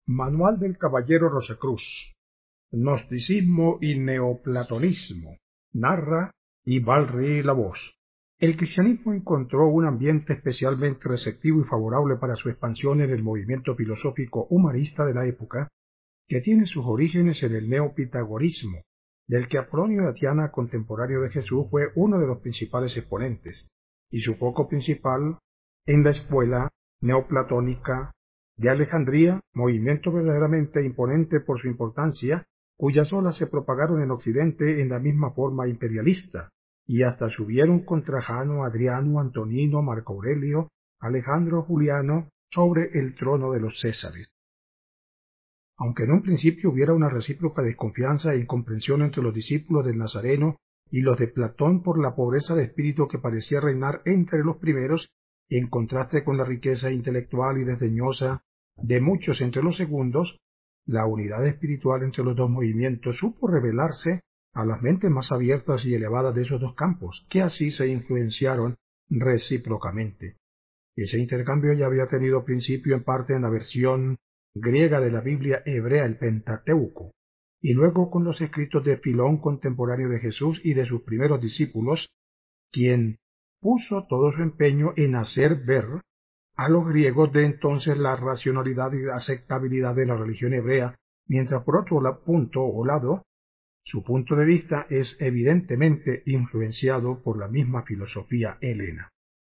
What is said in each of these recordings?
Manual del Caballero Rosacruz. Gnosticismo y neoplatonismo. Narra Ibalri La Voz. El cristianismo encontró un ambiente especialmente receptivo y favorable para su expansión en el movimiento filosófico humanista de la época, que tiene sus orígenes en el neopitagorismo, del que Apolonio de Tiana, contemporáneo de Jesús, fue uno de los principales exponentes, y su foco principal en la escuela neoplatónica de Alejandría, movimiento verdaderamente imponente por su importancia, cuyas olas se propagaron en Occidente en la misma forma imperialista, y hasta subieron con Trajano, Adriano, Antonino, Marco Aurelio, Alejandro, Juliano, sobre el trono de los Césares. Aunque en un principio hubiera una recíproca desconfianza e incomprensión entre los discípulos del Nazareno y los de Platón por la pobreza de espíritu que parecía reinar entre los primeros, en contraste con la riqueza intelectual y desdeñosa de muchos entre los segundos, la unidad espiritual entre los dos movimientos supo revelarse a las mentes más abiertas y elevadas de esos dos campos, que así se influenciaron recíprocamente. Ese intercambio ya había tenido principio en parte en la versión griega de la Biblia hebrea, el Pentateuco, y luego con los escritos de Filón, contemporáneo de Jesús y de sus primeros discípulos, quien puso todo su empeño en hacer ver a los griegos de entonces la racionalidad y la aceptabilidad de la religión hebrea, mientras por otro lado, su punto de vista es evidentemente influenciado por la misma filosofía helena.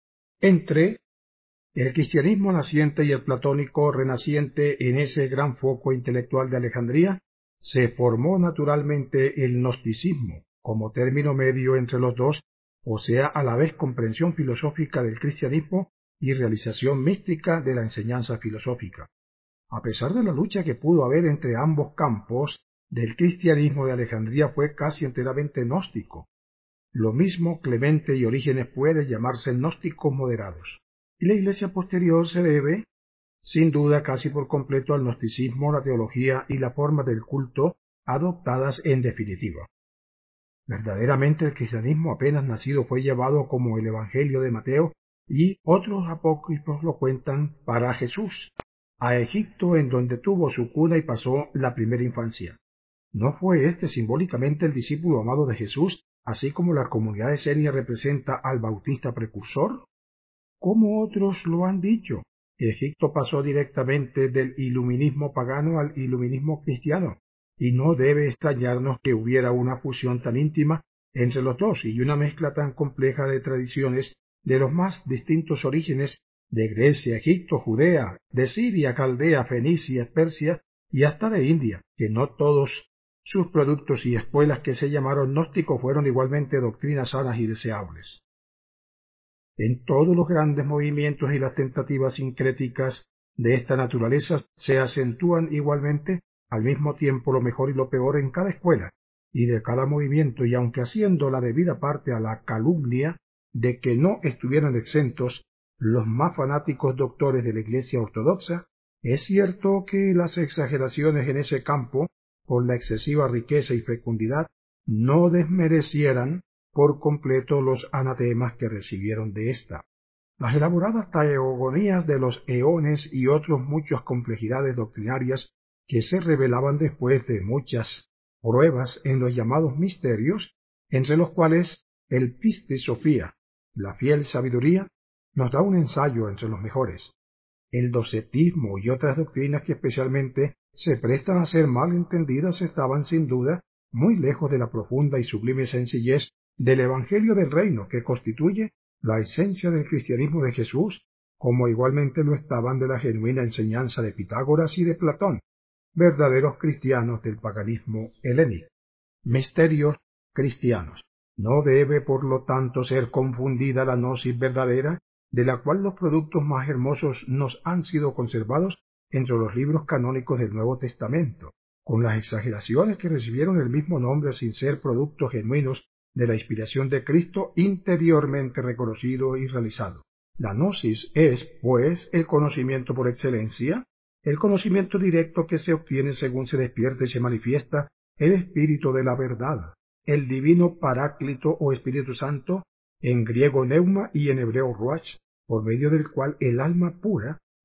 Entre el cristianismo naciente y el platónico renaciente en ese gran foco intelectual de Alejandría, se formó naturalmente el gnosticismo, como término medio entre los dos, o sea, a la vez comprensión filosófica del cristianismo y realización mística de la enseñanza filosófica. A pesar de la lucha que pudo haber entre ambos campos, del cristianismo de Alejandría fue casi enteramente gnóstico. Lo mismo Clemente y Orígenes puede llamarse gnósticos moderados. Y la Iglesia posterior se debe, sin duda casi por completo, al gnosticismo, la teología y la forma del culto adoptadas en definitiva. Verdaderamente el cristianismo apenas nacido fue llevado como el Evangelio de Mateo, y otros apócrifos lo cuentan para Jesús, a Egipto, en donde tuvo su cuna y pasó la primera infancia. ¿No fue este simbólicamente el discípulo amado de Jesús, así como la comunidad de Senia representa al Bautista precursor? Como otros lo han dicho, Egipto pasó directamente del iluminismo pagano al iluminismo cristiano, y no debe extrañarnos que hubiera una fusión tan íntima entre los dos y una mezcla tan compleja de tradiciones de los más distintos orígenes de Grecia, Egipto, Judea, de Siria, Caldea, Fenicia, Persia y hasta de India, que no todos sus productos y escuelas que se llamaron gnósticos fueron igualmente doctrinas sanas y deseables. En todos los grandes movimientos y las tentativas sincréticas de esta naturaleza se acentúan igualmente al mismo tiempo lo mejor y lo peor en cada escuela y de cada movimiento, y aunque haciendo la debida parte a la calumnia de que no estuvieran exentos los más fanáticos doctores de la Iglesia ortodoxa, es cierto que las exageraciones en ese campo, por la excesiva riqueza y fecundidad, no desmerecieran por completo los anatemas que recibieron de ésta. Las elaboradas teogonías de los eones y otras muchas complejidades doctrinarias que se revelaban después de muchas pruebas en los llamados misterios, entre los cuales el Pistis Sofía, la fiel sabiduría, nos da un ensayo entre los mejores. El docetismo y otras doctrinas que especialmente se prestan a ser mal entendidas estaban sin duda muy lejos de la profunda y sublime sencillez del Evangelio del Reino, que constituye la esencia del cristianismo de Jesús, como igualmente lo estaban de la genuina enseñanza de Pitágoras y de Platón, verdaderos cristianos del paganismo helénico. Misterios cristianos. No debe, por lo tanto, ser confundida la gnosis verdadera, de la cual los productos más hermosos nos han sido conservados entre los libros canónicos del Nuevo Testamento, con las exageraciones que recibieron el mismo nombre sin ser productos genuinos de la inspiración de Cristo interiormente reconocido y realizado. La gnosis es, pues, el conocimiento por excelencia, el conocimiento directo que se obtiene según se despierta y se manifiesta el Espíritu de la verdad, el divino Paráclito o Espíritu Santo, en griego neuma y en hebreo ruach, por medio del cual el alma pura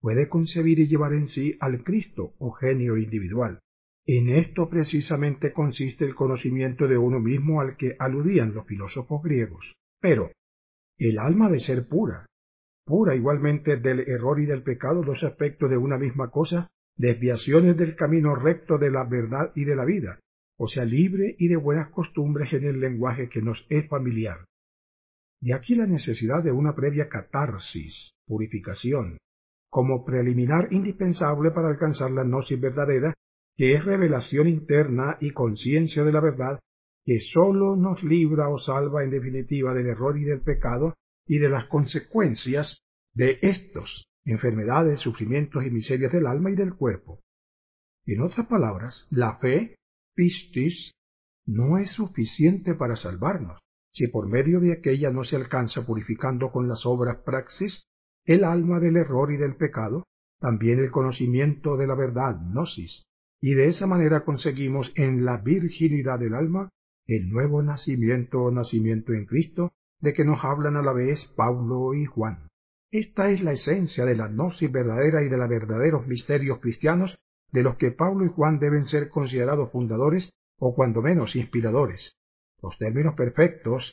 puede concebir y llevar en sí al Cristo o genio individual. En esto precisamente consiste el conocimiento de uno mismo al que aludían los filósofos griegos. Pero el alma ha de ser pura, pura igualmente del error y del pecado, dos aspectos de una misma cosa, desviaciones del camino recto de la verdad y de la vida, o sea, libre y de buenas costumbres en el lenguaje que nos es familiar. De aquí la necesidad de una previa catarsis, purificación, como preliminar indispensable para alcanzar la gnosis verdadera, que es revelación interna y conciencia de la verdad, que sólo nos libra o salva en definitiva del error y del pecado y de las consecuencias de estos, enfermedades, sufrimientos y miserias del alma y del cuerpo. En otras palabras, la fe, pistis, no es suficiente para salvarnos, si por medio de aquella no se alcanza purificando con las obras praxis el alma del error y del pecado, también el conocimiento de la verdad, gnosis, y de esa manera conseguimos en la virginidad del alma el nuevo nacimiento o nacimiento en Cristo, de que nos hablan a la vez Pablo y Juan. Esta es la esencia de la gnosis verdadera y de los verdaderos misterios cristianos, de los que Pablo y Juan deben ser considerados fundadores o cuando menos inspiradores. Los términos perfectos,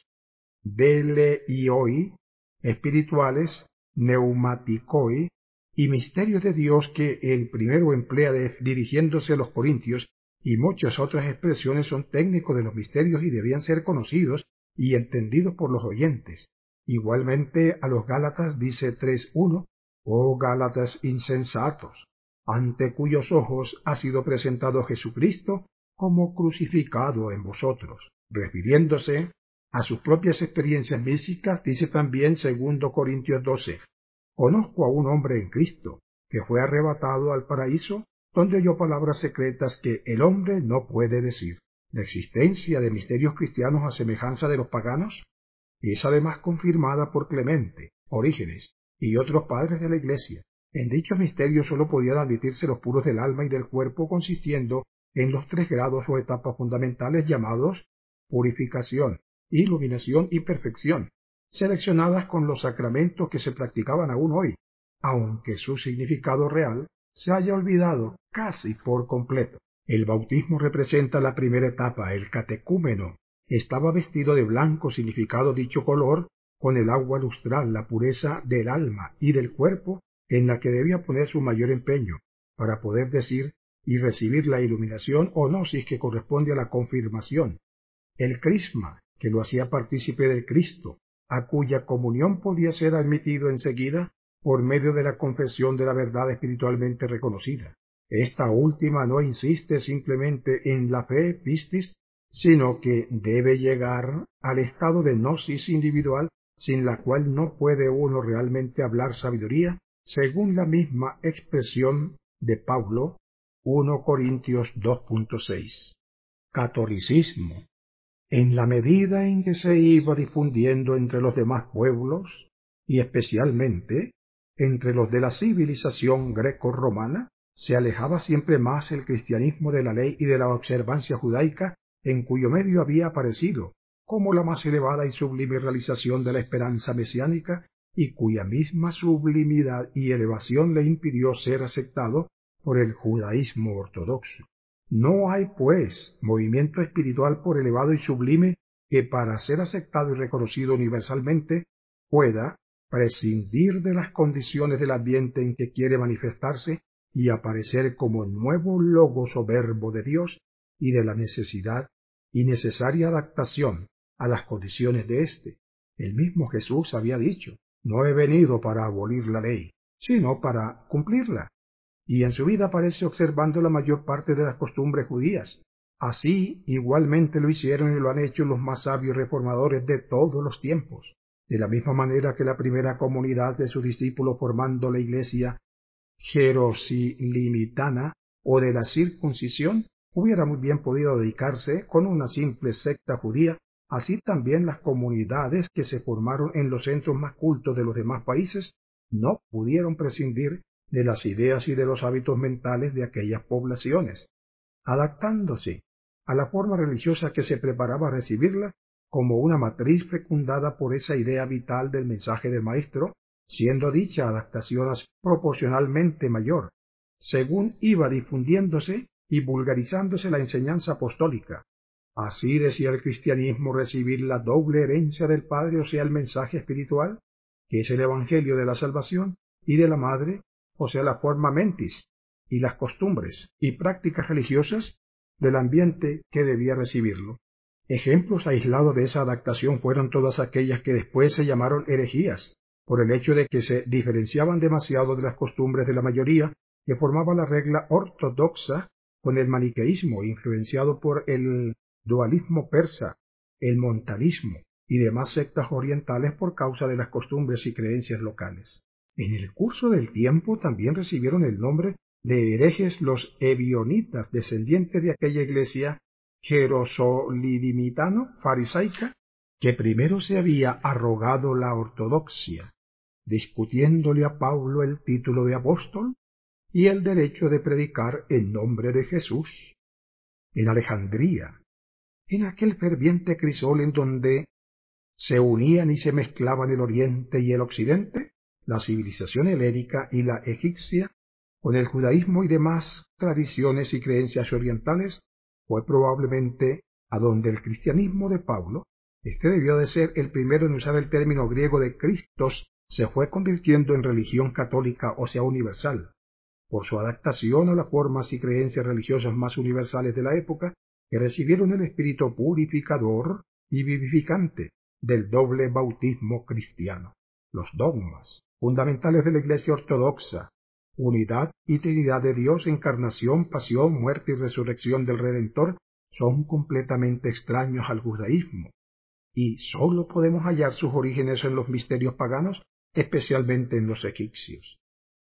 deleioi, espirituales, neumaticoi, y misterios de Dios que el primero emplea dirigiéndose a los corintios, y muchas otras expresiones son técnicos de los misterios y debían ser conocidos y entendidos por los oyentes. Igualmente a los Gálatas dice 3:1, oh Gálatas insensatos, ante cuyos ojos ha sido presentado Jesucristo como crucificado en vosotros. Refiriéndose a sus propias experiencias místicas, dice también 2 Corintios 12, conozco a un hombre en Cristo, que fue arrebatado al paraíso, donde oyó palabras secretas que el hombre no puede decir. La existencia de misterios cristianos a semejanza de los paganos es además confirmada por Clemente, Orígenes y otros padres de la Iglesia. En dichos misterios sólo podían admitirse los puros del alma y del cuerpo, consistiendo en los 3 grados o etapas fundamentales llamados purificación, iluminación y perfección, seleccionadas con los sacramentos que se practicaban aún hoy, aunque su significado real se haya olvidado casi por completo. El bautismo representa la primera etapa. El catecúmeno estaba vestido de blanco, significado dicho color, con el agua lustral, la pureza del alma y del cuerpo, en la que debía poner su mayor empeño, para poder decir y recibir la iluminación o gnosis que corresponde a la confirmación. El crisma, que lo hacía partícipe del Cristo, a cuya comunión podía ser admitido enseguida por medio de la confesión de la verdad espiritualmente reconocida. Esta última no insiste simplemente en la fe pistis, sino que debe llegar al estado de gnosis individual, sin la cual no puede uno realmente hablar sabiduría, según la misma expresión de Pablo, 1 Corintios 2.6. Catolicismo. En la medida en que se iba difundiendo entre los demás pueblos, y especialmente entre los de la civilización greco-romana, se alejaba siempre más el cristianismo de la ley y de la observancia judaica, en cuyo medio había aparecido como la más elevada y sublime realización de la esperanza mesiánica, y cuya misma sublimidad y elevación le impidió ser aceptado por el judaísmo ortodoxo. No hay, pues, movimiento espiritual por elevado y sublime que para ser aceptado y reconocido universalmente pueda prescindir de las condiciones del ambiente en que quiere manifestarse y aparecer como nuevo logos o verbo de Dios, y de la necesidad y necesaria adaptación a las condiciones de éste. El mismo Jesús había dicho, no he venido para abolir la ley, sino para cumplirla. Y en su vida aparece observando la mayor parte de las costumbres judías. Así igualmente lo hicieron y lo han hecho los más sabios reformadores de todos los tiempos. De la misma manera que la primera comunidad de sus discípulos formando la iglesia jerosilimitana o de la circuncisión hubiera muy bien podido dedicarse con una simple secta judía, así también las comunidades que se formaron en los centros más cultos de los demás países no pudieron prescindir de las ideas y de los hábitos mentales de aquellas poblaciones, adaptándose a la forma religiosa que se preparaba a recibirla como una matriz fecundada por esa idea vital del mensaje del Maestro, siendo dicha adaptación proporcionalmente mayor, según iba difundiéndose y vulgarizándose la enseñanza apostólica. Así decía el cristianismo recibir la doble herencia del Padre, o sea, el mensaje espiritual, que es el Evangelio de la salvación, y de la Madre, o sea, la forma mentis, y las costumbres y prácticas religiosas del ambiente que debía recibirlo. Ejemplos aislados de esa adaptación fueron todas aquellas que después se llamaron herejías, por el hecho de que se diferenciaban demasiado de las costumbres de la mayoría, que formaba la regla ortodoxa con el maniqueísmo, influenciado por el dualismo persa, el montanismo y demás sectas orientales por causa de las costumbres y creencias locales. En el curso del tiempo también recibieron el nombre de herejes los ebionitas, descendientes de aquella iglesia jerosolimitano-farisaica que primero se había arrogado la ortodoxia, discutiéndole a Pablo el título de apóstol y el derecho de predicar en nombre de Jesús. En Alejandría, en aquel ferviente crisol en donde se unían y se mezclaban el oriente y el occidente, la civilización helénica y la egipcia, con el judaísmo y demás tradiciones y creencias orientales, fue probablemente a donde el cristianismo de Pablo, este debió de ser el primero en usar el término griego de Christos, se fue convirtiendo en religión católica, o sea, universal, por su adaptación a las formas y creencias religiosas más universales de la época, que recibieron el espíritu purificador y vivificante del doble bautismo cristiano. Los dogmas fundamentales de la Iglesia ortodoxa, unidad y trinidad de Dios, encarnación, pasión, muerte y resurrección del Redentor, son completamente extraños al judaísmo, y sólo podemos hallar sus orígenes en los misterios paganos, especialmente en los egipcios.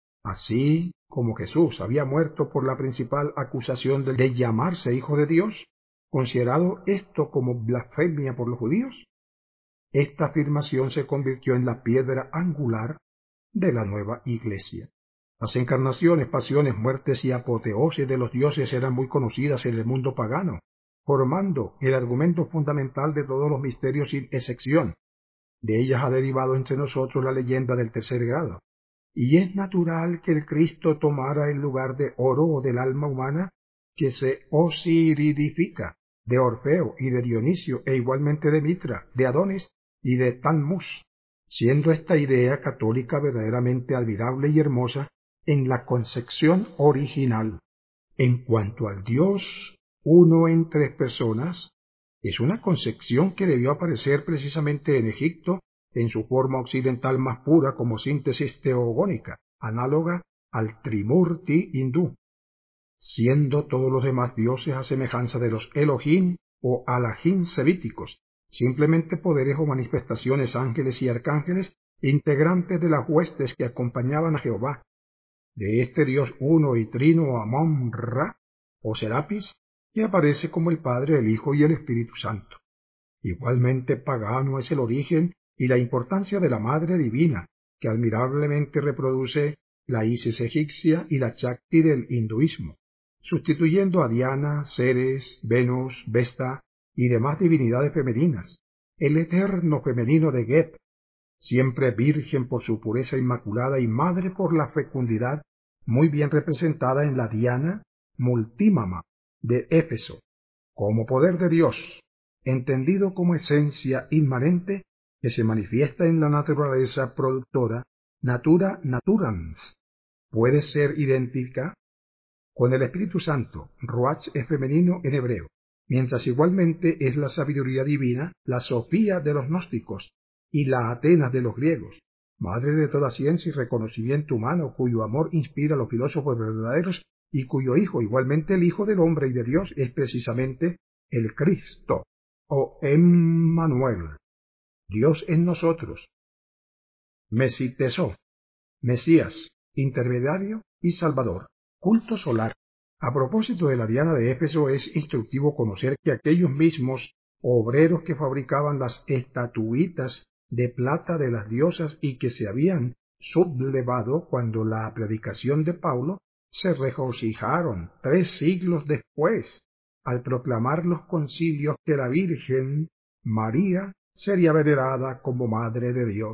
Así como Jesús había muerto por la principal acusación de llamarse Hijo de Dios, considerado esto como blasfemia por los judíos, esta afirmación se convirtió en la piedra angular de la nueva Iglesia. Las encarnaciones, pasiones, muertes y apoteosis de los dioses eran muy conocidas en el mundo pagano, formando el argumento fundamental de todos los misterios sin excepción. De ellas ha derivado entre nosotros la leyenda del tercer grado, y es natural que el Cristo tomara el lugar de oro o del alma humana que se osiridifica, de Orfeo y de Dionisio, e igualmente de Mitra, de Adonis y de Tanmus, siendo esta idea católica verdaderamente admirable y hermosa en la concepción original. En cuanto al Dios uno en tres personas, es una concepción que debió aparecer precisamente en Egipto en su forma occidental más pura como síntesis teogónica, análoga al Trimurti hindú, siendo todos los demás dioses a semejanza de los Elohim o Alahim semíticos, simplemente poderes o manifestaciones, ángeles y arcángeles, integrantes de las huestes que acompañaban a Jehová. De este Dios uno y trino Amon-Ra, o Serapis, que aparece como el Padre, el Hijo y el Espíritu Santo. Igualmente pagano es el origen y la importancia de la Madre Divina, que admirablemente reproduce la Isis egipcia y la Shakti del hinduismo, sustituyendo a Diana, Ceres, Venus, Vesta y demás divinidades femeninas. El eterno femenino de Geb, siempre virgen por su pureza inmaculada y madre por la fecundidad, muy bien representada en la Diana Multímama de Éfeso, como poder de Dios, entendido como esencia inmanente que se manifiesta en la naturaleza productora, natura naturans, puede ser idéntica con el Espíritu Santo. Ruach es femenino en hebreo, mientras igualmente es la sabiduría divina, la Sofía de los gnósticos y la Atenas de los griegos, madre de toda ciencia y reconocimiento humano, cuyo amor inspira a los filósofos verdaderos y cuyo Hijo, igualmente el Hijo del hombre y de Dios, es precisamente el Cristo, o Emmanuel, Dios en nosotros. Mesitesó, Mesías, intermediario y Salvador. Culto solar. A propósito de la Diana de Éfeso, es instructivo conocer que aquellos mismos obreros que fabricaban las estatuitas de plata de las diosas y que se habían sublevado cuando la predicación de Pablo, se regocijaron 3 siglos después al proclamar los concilios que la Virgen María sería venerada como Madre de Dios.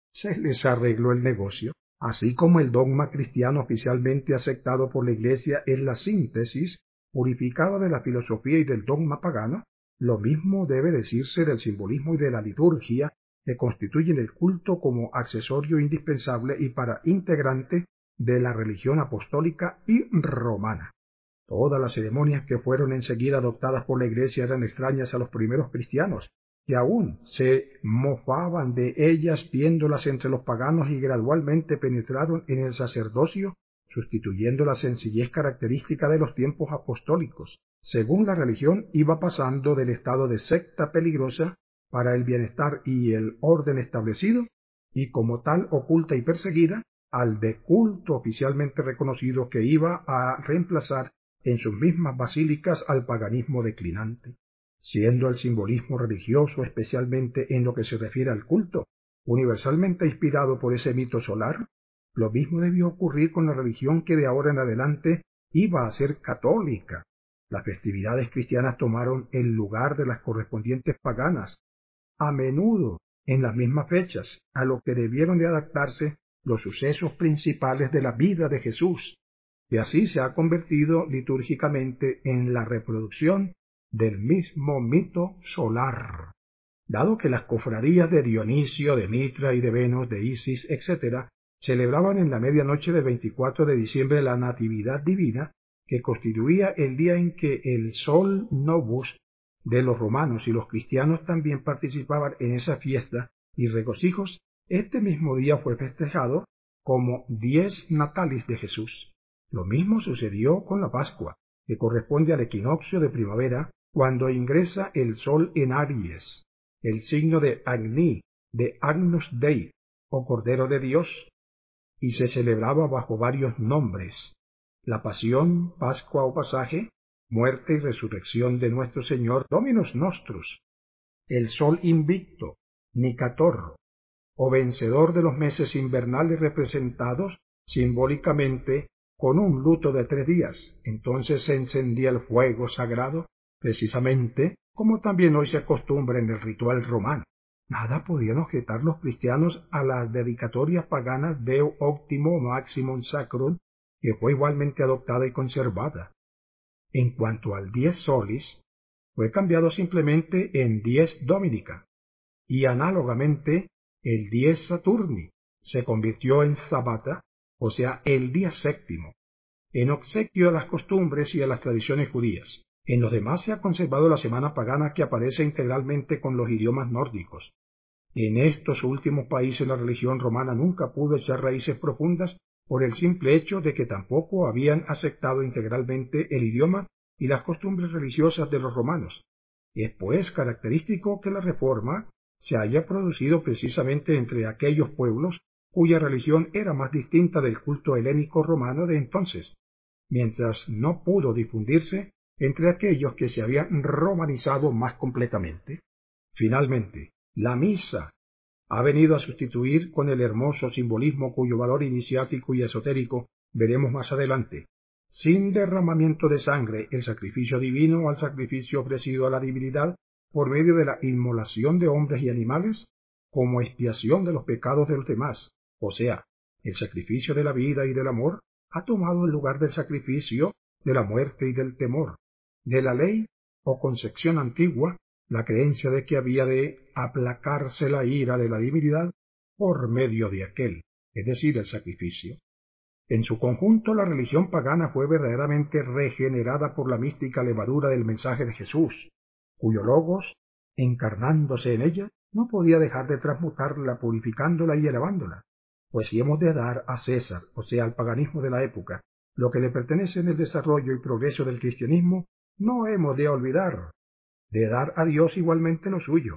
se les arregló el negocio. Así como el dogma cristiano oficialmente aceptado por la Iglesia es la síntesis purificada de la filosofía y del dogma pagano, lo mismo debe decirse del simbolismo y de la liturgia, que constituyen el culto como accesorio indispensable y para integrante de la religión apostólica y romana. Todas las ceremonias que fueron enseguida adoptadas por la Iglesia eran extrañas a los primeros cristianos, que aún se mofaban de ellas viéndolas entre los paganos y gradualmente penetraron en el sacerdocio, sustituyendo la sencillez característica de los tiempos apostólicos. Según la religión iba pasando del estado de secta peligrosa para el bienestar y el orden establecido, y como tal oculta y perseguida, al de culto oficialmente reconocido que iba a reemplazar en sus mismas basílicas al paganismo declinante. Siendo el simbolismo religioso, especialmente en lo que se refiere al culto, universalmente inspirado por ese mito solar, lo mismo debió ocurrir con la religión que de ahora en adelante iba a ser católica. Las festividades cristianas tomaron el lugar de las correspondientes paganas, a menudo en las mismas fechas, a lo que debieron de adaptarse los sucesos principales de la vida de Jesús, y así se ha convertido litúrgicamente en la reproducción del mismo mito solar. Dado que las cofradías de Dionisio, de Mitra y de Venus, de Isis, etc., celebraban en la medianoche del 24 de diciembre la Natividad Divina, que constituía el día en que el Sol Novus de los romanos y los cristianos también participaban en esa fiesta y regocijos, este mismo día fue festejado como Dies Natalis de Jesús. Lo mismo sucedió con la Pascua, que corresponde al equinoccio de primavera, cuando ingresa el sol en Aries, el signo de Agni, de Agnus Dei, o Cordero de Dios, y se celebraba bajo varios nombres: la Pasión, Pascua o Pasaje, muerte y resurrección de nuestro Señor Dominus Nostrus, el sol invicto, Nicator, o vencedor de los meses invernales representados simbólicamente con un luto de 3 días. Entonces se encendía el fuego sagrado, precisamente como también hoy se acostumbra en el ritual romano. Nada podían objetar los cristianos a las dedicatorias paganas Deo Optimo Maximum Sacrum, que fue igualmente adoptada y conservada. En cuanto al Dies Solis, fue cambiado simplemente en Dies Dominica, y análogamente el Dies Saturni se convirtió en Sabata, o sea, el día séptimo, en obsequio a las costumbres y a las tradiciones judías. En los demás se ha conservado la semana pagana, que aparece integralmente con los idiomas nórdicos. En estos últimos países la religión romana nunca pudo echar raíces profundas por el simple hecho de que tampoco habían aceptado integralmente el idioma y las costumbres religiosas de los romanos. Es pues característico que la reforma se haya producido precisamente entre aquellos pueblos cuya religión era más distinta del culto helénico romano de entonces, mientras no pudo difundirse entre aquellos que se habían romanizado más completamente. Finalmente, la misa ha venido a sustituir con el hermoso simbolismo cuyo valor iniciático y esotérico veremos más adelante, sin derramamiento de sangre, el sacrificio divino al sacrificio ofrecido a la divinidad por medio de la inmolación de hombres y animales como expiación de los pecados de los demás, o sea, el sacrificio de la vida y del amor ha tomado el lugar del sacrificio de la muerte y del temor, de la ley o concepción antigua, la creencia de que había de aplacarse la ira de la divinidad por medio de aquel, es decir, el sacrificio. En su conjunto, la religión pagana fue verdaderamente regenerada por la mística levadura del mensaje de Jesús, cuyo logos, encarnándose en ella, no podía dejar de transmutarla, purificándola y elevándola. Pues si hemos de dar a César, o sea, al paganismo de la época, lo que le pertenece en el desarrollo y progreso del cristianismo, no hemos de olvidar de dar a Dios igualmente lo suyo.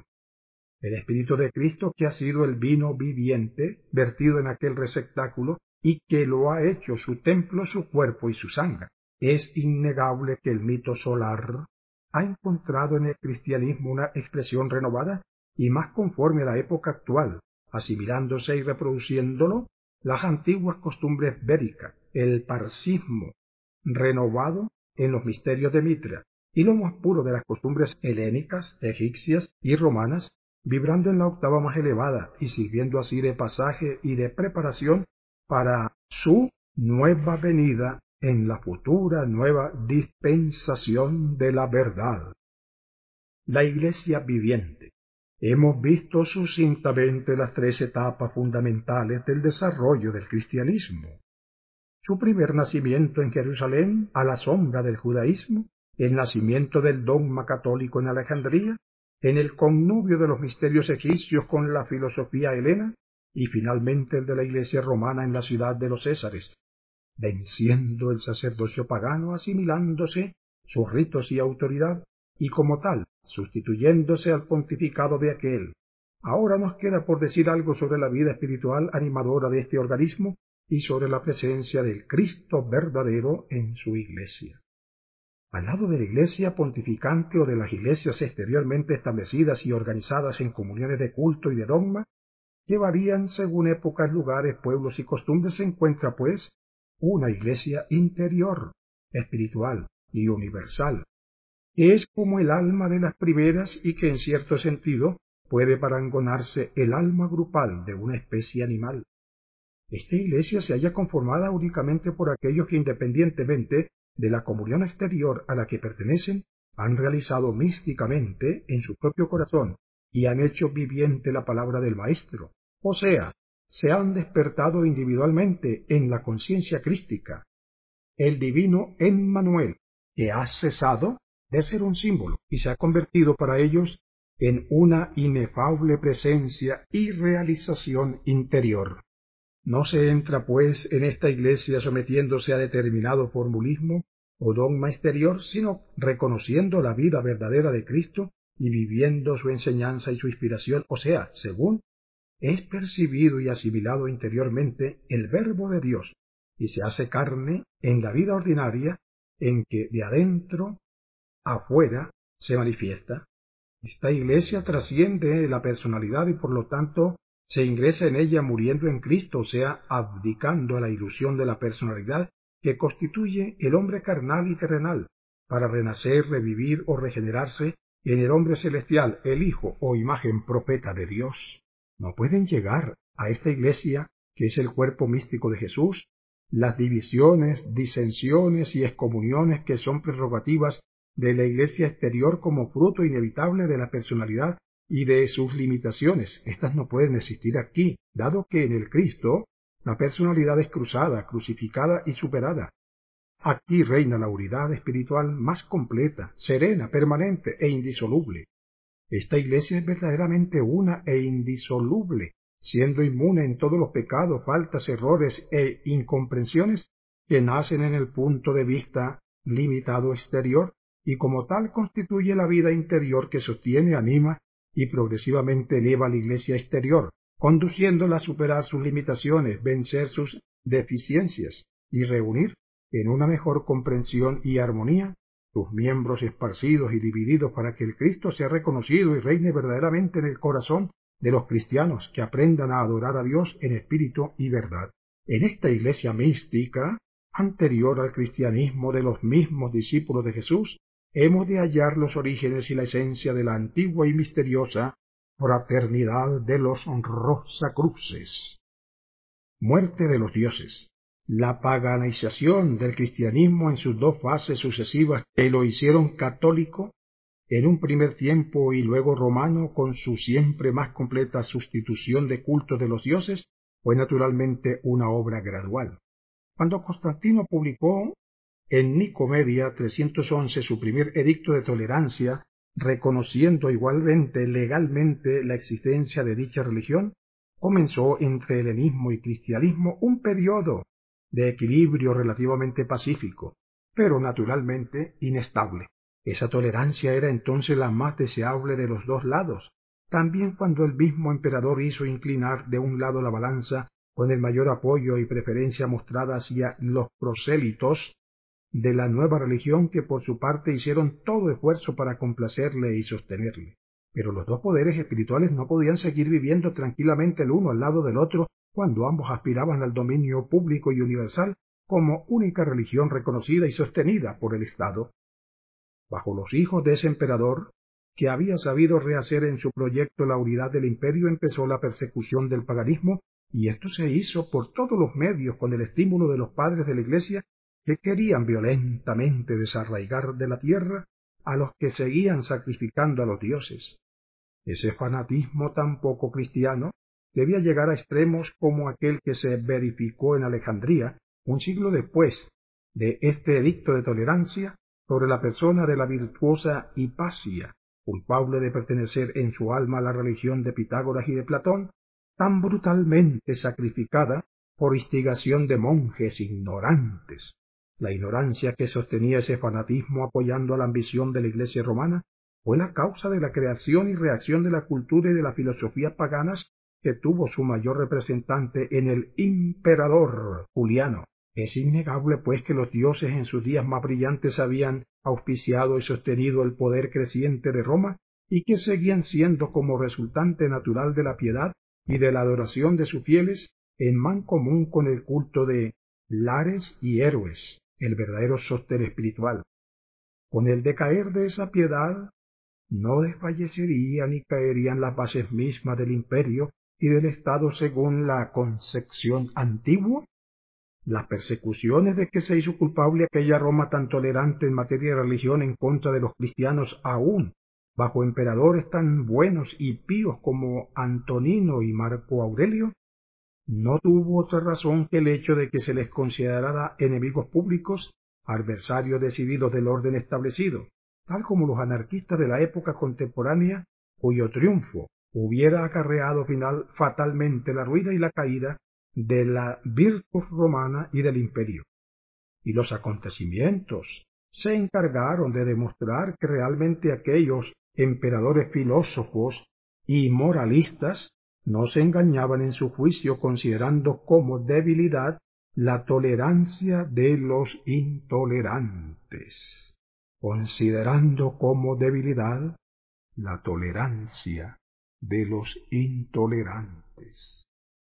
El Espíritu de Cristo, que ha sido el vino viviente vertido en aquel receptáculo y que lo ha hecho su templo, su cuerpo y su sangre. Es innegable que el mito solar ha encontrado en el cristianismo una expresión renovada y más conforme a la época actual, asimilándose y reproduciéndolo las antiguas costumbres védicas, el parsismo renovado en los misterios de Mitra, y lo más puro de las costumbres helénicas, egipcias y romanas, vibrando en la octava más elevada y sirviendo así de pasaje y de preparación para su nueva venida en la futura nueva dispensación de la verdad. La Iglesia viviente. Hemos visto sucintamente las tres etapas fundamentales del desarrollo del cristianismo. Su primer nacimiento en Jerusalén, a la sombra del judaísmo, el nacimiento del dogma católico en Alejandría, en el connubio de los misterios egipcios con la filosofía helena, y finalmente el de la Iglesia romana en la ciudad de los Césares, venciendo el sacerdocio pagano, asimilándose sus ritos y autoridad, y como tal, sustituyéndose al pontificado de aquel. Ahora nos queda por decir algo sobre la vida espiritual animadora de este organismo y sobre la presencia del Cristo verdadero en su Iglesia. Al lado de la Iglesia pontificante o de las iglesias exteriormente establecidas y organizadas en comuniones de culto y de dogma, que varían según épocas, lugares, pueblos y costumbres, se encuentra, pues, una Iglesia interior, espiritual y universal, que es como el alma de las primeras y que en cierto sentido puede parangonarse el alma grupal de una especie animal. Esta Iglesia se halla conformada únicamente por aquellos que, independientemente de la comunión exterior a la que pertenecen, han realizado místicamente en su propio corazón y han hecho viviente la palabra del Maestro, o sea, se han despertado individualmente en la conciencia crística, el divino Emmanuel, que ha cesado de ser un símbolo y se ha convertido para ellos en una inefable presencia y realización interior. No se entra, pues, en esta Iglesia sometiéndose a determinado formulismo o dogma exterior, sino reconociendo la vida verdadera de Cristo y viviendo su enseñanza y su inspiración, o sea, según es percibido y asimilado interiormente el Verbo de Dios, y se hace carne en la vida ordinaria en que de adentro afuera se manifiesta. Esta Iglesia trasciende la personalidad y por lo tanto se ingresa en ella muriendo en Cristo, o sea, abdicando a la ilusión de la personalidad que constituye el hombre carnal y terrenal, para renacer, revivir o regenerarse en el hombre celestial, el Hijo o imagen profeta de Dios. No pueden llegar a esta Iglesia, que es el cuerpo místico de Jesús, las divisiones, disensiones y excomuniones que son prerrogativas de la Iglesia exterior como fruto inevitable de la personalidad y de sus limitaciones. Estas no pueden existir aquí, dado que en el Cristo la personalidad es cruzada, crucificada y superada. Aquí reina la unidad espiritual más completa, serena, permanente e indisoluble. Esta Iglesia es verdaderamente una e indisoluble, siendo inmune en todos los pecados, faltas, errores e incomprensiones que nacen en el punto de vista limitado exterior, y como tal constituye la vida interior que sostiene, anima y progresivamente eleva a la Iglesia exterior, conduciéndola a superar sus limitaciones, vencer sus deficiencias y reunir en una mejor comprensión y armonía sus miembros esparcidos y divididos para que el Cristo sea reconocido y reine verdaderamente en el corazón de los cristianos que aprendan a adorar a Dios en espíritu y verdad. En esta Iglesia mística, anterior al cristianismo de los mismos discípulos de Jesús, hemos de hallar los orígenes y la esencia de la antigua y misteriosa fraternidad de los Rosacruces. Muerte de los dioses. La paganización del cristianismo en sus dos fases sucesivas que lo hicieron católico, en un primer tiempo y luego romano, con su siempre más completa sustitución de cultos de los dioses, fue naturalmente una obra gradual. Cuando Constantino publicó en Nicomedia 311 su primer edicto de tolerancia, reconociendo igualmente legalmente la existencia de dicha religión, comenzó entre helenismo y cristianismo un periodo de equilibrio relativamente pacífico, pero naturalmente inestable. Esa tolerancia era entonces la más deseable de los dos lados, también cuando el mismo emperador hizo inclinar de un lado la balanza con el mayor apoyo y preferencia mostrada hacia los prosélitos de la nueva religión, que por su parte hicieron todo esfuerzo para complacerle y sostenerle. Pero los dos poderes espirituales no podían seguir viviendo tranquilamente el uno al lado del otro cuando ambos aspiraban al dominio público y universal como única religión reconocida y sostenida por el Estado. Bajo los hijos de ese emperador, que había sabido rehacer en su proyecto la unidad del imperio, empezó la persecución del paganismo, y esto se hizo por todos los medios con el estímulo de los padres de la Iglesia, que querían violentamente desarraigar de la tierra a los que seguían sacrificando a los dioses. Ese fanatismo tan poco cristiano debía llegar a extremos como aquel que se verificó en Alejandría un siglo después de este edicto de tolerancia sobre la persona de la virtuosa Hipasia, culpable de pertenecer en su alma a la religión de Pitágoras y de Platón, tan brutalmente sacrificada por instigación de monjes ignorantes. La ignorancia que sostenía ese fanatismo apoyando a la ambición de la Iglesia romana fue la causa de la creación y reacción de la cultura y de la filosofía paganas, que tuvo su mayor representante en el emperador Juliano. Es innegable, pues, que los dioses en sus días más brillantes habían auspiciado y sostenido el poder creciente de Roma, y que seguían siendo, como resultante natural de la piedad y de la adoración de sus fieles, en mancomún con el culto de lares y héroes, el verdadero sostén espiritual. Con el decaer de esa piedad, no desfallecerían ni caerían las bases mismas del imperio y del Estado según la concepción antigua. Las persecuciones de que se hizo culpable aquella Roma tan tolerante en materia de religión en contra de los cristianos, aún bajo emperadores tan buenos y píos como Antonino y Marco Aurelio, no tuvo otra razón que el hecho de que se les considerara enemigos públicos, adversarios decididos del orden establecido, tal como los anarquistas de la época contemporánea, cuyo triunfo hubiera acarreado fatalmente la ruina y la caída de la virtud romana y del imperio. Y los acontecimientos se encargaron de demostrar que realmente aquellos emperadores filósofos y moralistas no se engañaban en su juicio, considerando como debilidad la tolerancia de los intolerantes. Considerando como debilidad la tolerancia de los intolerantes.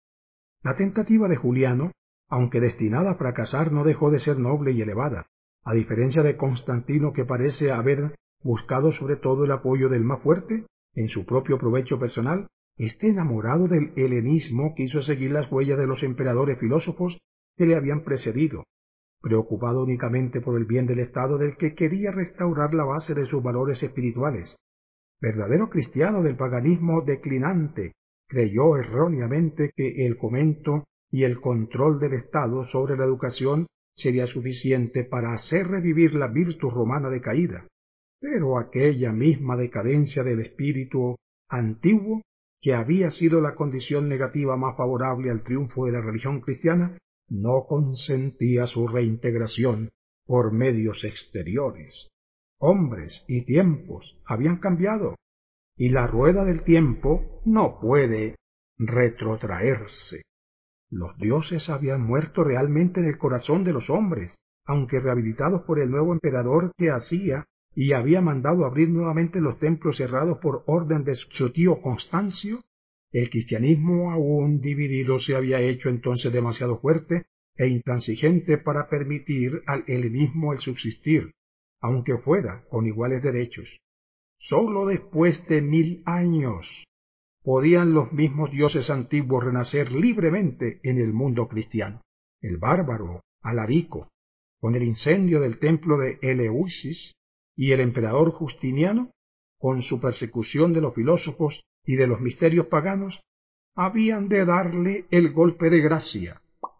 La tentativa de Juliano, aunque destinada a fracasar, no dejó de ser noble y elevada, a diferencia de Constantino, que parece haber buscado sobre todo el apoyo del más fuerte en su propio provecho personal. Este enamorado del helenismo quiso seguir las huellas de los emperadores filósofos que le habían precedido, preocupado únicamente por el bien del Estado, del que quería restaurar la base de sus valores espirituales. Verdadero cristiano del paganismo declinante, creyó erróneamente que el fomento y el control del Estado sobre la educación sería suficiente para hacer revivir la virtud romana decaída, pero aquella misma decadencia del espíritu antiguo, que había sido la condición negativa más favorable al triunfo de la religión cristiana, no consentía su reintegración por medios exteriores. Hombres y tiempos habían cambiado, y la rueda del tiempo no puede retrotraerse. Los dioses habían muerto realmente en el corazón de los hombres, aunque rehabilitados por el nuevo emperador, que hacía y había mandado abrir nuevamente los templos cerrados por orden de su tío Constancio. El cristianismo, aún dividido, se había hecho entonces demasiado fuerte e intransigente para permitir al helenismo el subsistir, aunque fuera con iguales derechos. Sólo después de 1000 años podían los mismos dioses antiguos renacer libremente en el mundo cristiano. El bárbaro Alarico, con el incendio del templo de Eleusis, y el emperador Justiniano, con su persecución de los filósofos y de los misterios paganos, habían de darle el golpe de gracia.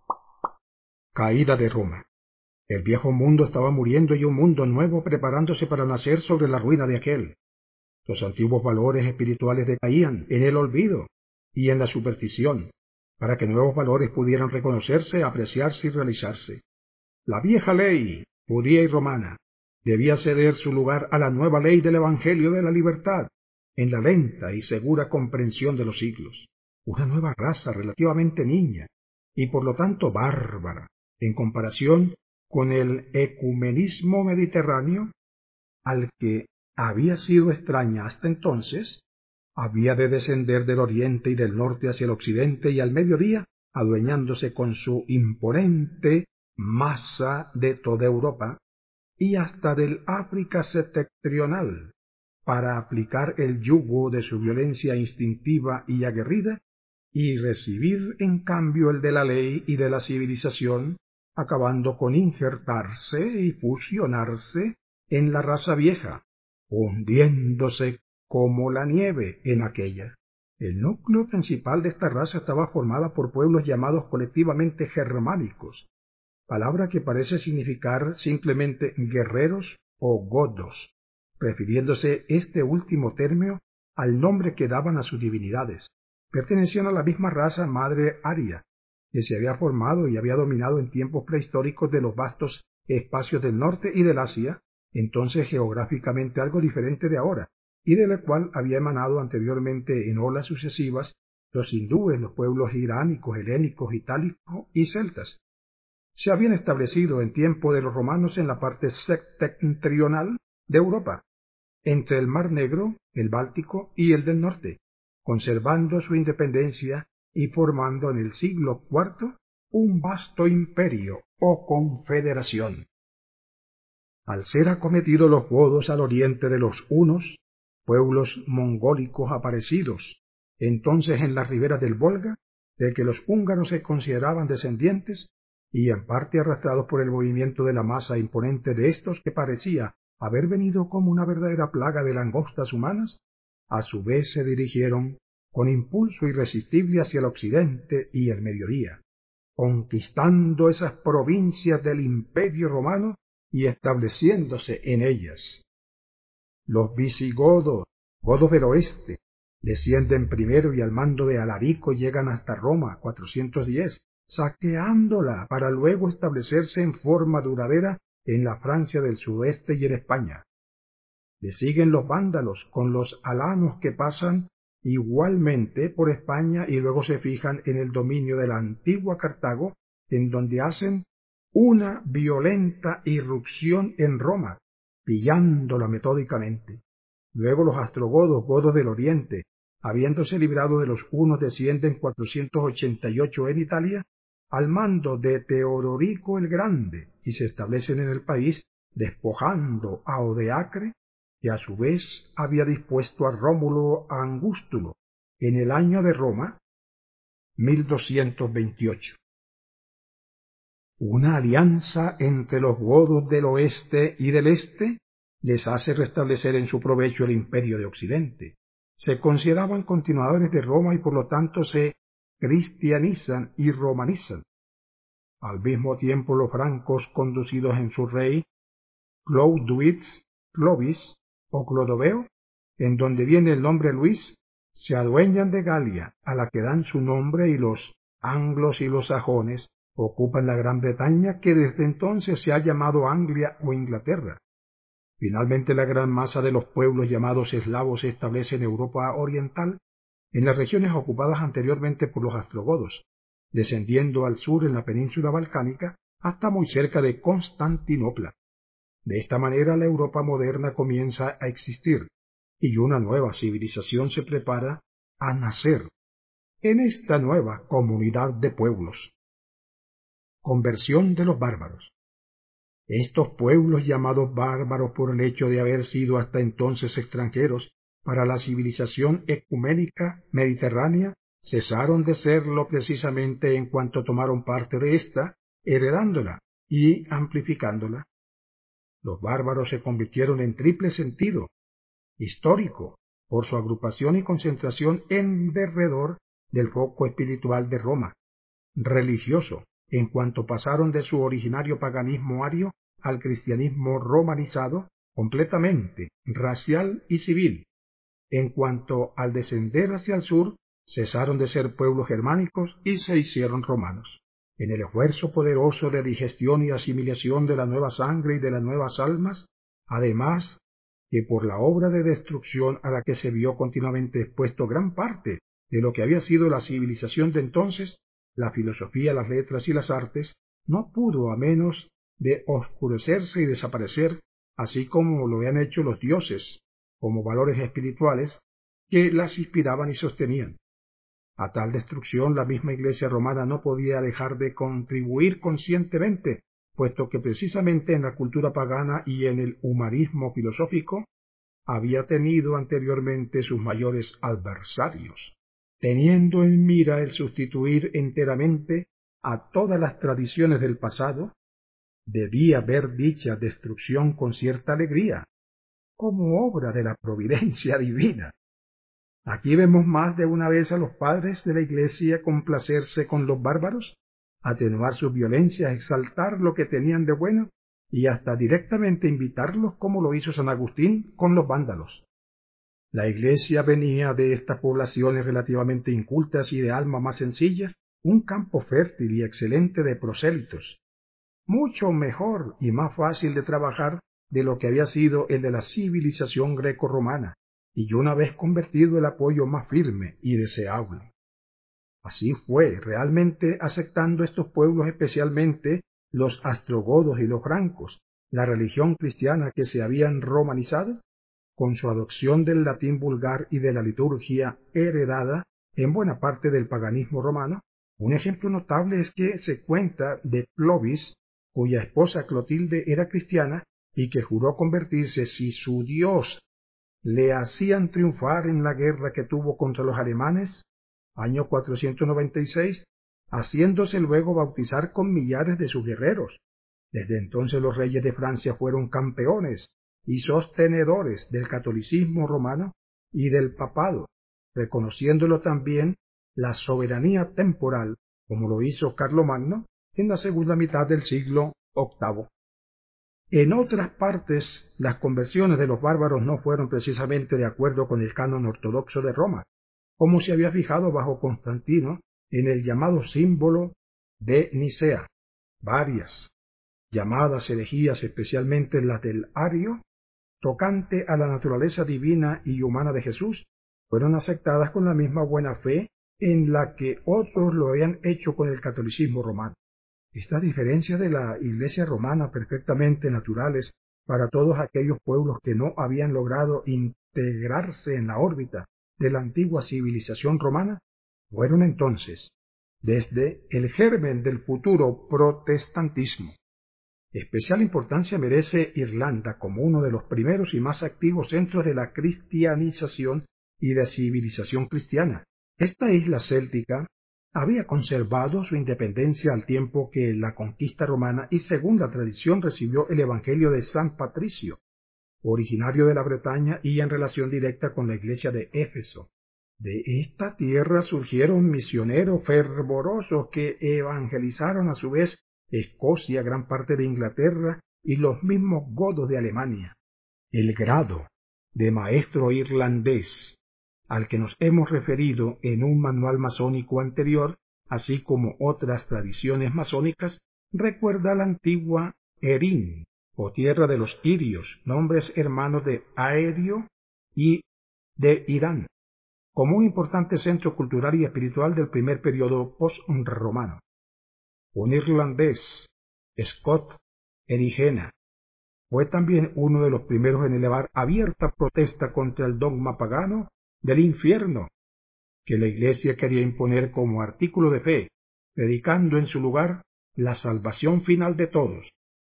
Caída de Roma. El viejo mundo estaba muriendo y un mundo nuevo preparándose para nacer sobre la ruina de aquel. Los antiguos valores espirituales decaían en el olvido y en la superstición, para que nuevos valores pudieran reconocerse, apreciarse y realizarse. La vieja ley, judía y romana, debía ceder su lugar a la nueva ley del Evangelio de la libertad, en la lenta y segura comprensión de los siglos. Una nueva raza relativamente niña, y por lo tanto bárbara, en comparación con el ecumenismo mediterráneo, al que había sido extraña hasta entonces, había de descender del oriente y del norte hacia el occidente y al mediodía, adueñándose con su imponente masa de toda Europa y hasta del África septentrional, para aplicar el yugo de su violencia instintiva y aguerrida, y recibir en cambio el de la ley y de la civilización, acabando con injertarse y fusionarse en la raza vieja, hundiéndose como la nieve en aquella. El núcleo principal de esta raza estaba formada por pueblos llamados colectivamente germánicos, palabra que parece significar simplemente guerreros o godos, refiriéndose este último término al nombre que daban a sus divinidades. Pertenecían a la misma raza madre aria, que se había formado y había dominado en tiempos prehistóricos de los vastos espacios del norte y del Asia, entonces geográficamente algo diferente de ahora, y de la cual había emanado anteriormente en olas sucesivas los hindúes, los pueblos iránicos, helénicos, itálicos y celtas. Se habían establecido en tiempo de los romanos en la parte septentrional de Europa, entre el Mar Negro, el Báltico y el del norte, conservando su independencia y formando en el siglo IV un vasto imperio o confederación. Al ser acometidos los godos al oriente de los hunos, pueblos mongólicos aparecidos entonces en las riberas del Volga, de que los húngaros se consideraban descendientes, y en parte arrastrados por el movimiento de la masa imponente de estos que parecía haber venido como una verdadera plaga de langostas humanas, a su vez se dirigieron con impulso irresistible hacia el occidente y el mediodía, conquistando esas provincias del Imperio romano y estableciéndose en ellas. Los visigodos, godos del oeste, descienden primero y al mando de Alarico llegan hasta Roma, 410, saqueándola para luego establecerse en forma duradera en la Francia del sudeste y en España. Le siguen los vándalos con los alanos que pasan igualmente por España y luego se fijan en el dominio de la antigua Cartago, en donde hacen una violenta irrupción en Roma, pillándola metódicamente. Luego los astrogodos, godos del oriente, habiéndose librado de los hunos, descienden 488 en Italia, al mando de Teodorico el Grande, y se establecen en el país, despojando a Odeacre, que a su vez había dispuesto a Rómulo Angustulo en el año de Roma 1228. Una alianza entre los godos del oeste y del este les hace restablecer en su provecho el imperio de Occidente. Se consideraban continuadores de Roma y por lo tanto se cristianizan y romanizan. Al mismo tiempo los francos, conducidos en su rey Clovis o Clodoveo, en donde viene el nombre Luis, se adueñan de Galia, a la que dan su nombre, y los anglos y los sajones ocupan la Gran Bretaña, que desde entonces se ha llamado Anglia o Inglaterra. Finalmente la gran masa de los pueblos llamados eslavos se establece en Europa oriental, en las regiones ocupadas anteriormente por los astrogodos, descendiendo al sur en la península balcánica hasta muy cerca de Constantinopla. De esta manera la Europa moderna comienza a existir, y una nueva civilización se prepara a nacer en esta nueva comunidad de pueblos. Conversión de los bárbaros. Estos pueblos llamados bárbaros por el hecho de haber sido hasta entonces extranjeros para la civilización ecuménica mediterránea, cesaron de serlo precisamente en cuanto tomaron parte de ésta, heredándola y amplificándola. Los bárbaros se convirtieron en triple sentido: histórico, por su agrupación y concentración en derredor del foco espiritual de Roma; religioso, en cuanto pasaron de su originario paganismo ario al cristianismo romanizado, completamente racial y civil. En cuanto al descender hacia el sur, cesaron de ser pueblos germánicos y se hicieron romanos. En el esfuerzo poderoso de digestión y asimilación de la nueva sangre y de las nuevas almas, además que por la obra de destrucción a la que se vio continuamente expuesto gran parte de lo que había sido la civilización de entonces, la filosofía, las letras y las artes, no pudo a menos de oscurecerse y desaparecer, así como lo habían hecho los dioses, como valores espirituales que las inspiraban y sostenían. A tal destrucción la misma Iglesia romana no podía dejar de contribuir conscientemente, puesto que precisamente en la cultura pagana y en el humanismo filosófico había tenido anteriormente sus mayores adversarios, teniendo en mira el sustituir enteramente a todas las tradiciones del pasado, debía ver dicha destrucción con cierta alegría, como obra de la providencia divina. Aquí vemos más de una vez a los padres de la Iglesia complacerse con los bárbaros, atenuar sus violencias, exaltar lo que tenían de bueno y hasta directamente invitarlos, como lo hizo San Agustín con los vándalos. La Iglesia venía de estas poblaciones relativamente incultas y de alma más sencilla, un campo fértil y excelente de prosélitos, mucho mejor y más fácil de trabajar de lo que había sido el de la civilización greco-romana, y una vez convertido el apoyo más firme y deseable. Así fue, realmente aceptando estos pueblos, especialmente los astrogodos y los francos, la religión cristiana que se habían romanizado, con su adopción del latín vulgar y de la liturgia heredada en buena parte del paganismo romano. Un ejemplo notable es que se cuenta de Clovis, cuya esposa Clotilde era cristiana y que juró convertirse si su Dios le hacían triunfar en la guerra que tuvo contra los alemanes, año 496, haciéndose luego bautizar con millares de sus guerreros. Desde entonces los reyes de Francia fueron campeones y sostenedores del catolicismo romano y del papado, reconociéndolo también la soberanía temporal, como lo hizo Carlomagno en la segunda mitad del siglo VIII. En otras partes, las conversiones de los bárbaros no fueron precisamente de acuerdo con el canon ortodoxo de Roma, como se había fijado bajo Constantino en el llamado símbolo de Nicea. Varias llamadas herejías, especialmente las del Ario, tocante a la naturaleza divina y humana de Jesús, fueron aceptadas con la misma buena fe en la que otros lo habían hecho con el catolicismo romano. Estas diferencias de la Iglesia romana, perfectamente naturales para todos aquellos pueblos que no habían logrado integrarse en la órbita de la antigua civilización romana, fueron entonces, desde el germen del futuro protestantismo. Especial importancia merece Irlanda como uno de los primeros y más activos centros de la cristianización y de civilización cristiana. Esta isla céltica había conservado su independencia al tiempo que la conquista romana y según la tradición recibió el Evangelio de San Patricio, originario de la Bretaña y en relación directa con la iglesia de Éfeso. De esta tierra surgieron misioneros fervorosos que evangelizaron a su vez Escocia, gran parte de Inglaterra y los mismos godos de Alemania. El grado de maestro irlandés al que nos hemos referido en un manual masónico anterior, así como otras tradiciones masónicas, recuerda a la antigua Erin, o tierra de los irios, nombres hermanos de Aerio y de Irán, como un importante centro cultural y espiritual del primer periodo post-romano. Un irlandés, Scott Erigena, fue también uno de los primeros en elevar abierta protesta contra el dogma pagano del infierno que la Iglesia quería imponer como artículo de fe, predicando en su lugar la salvación final de todos.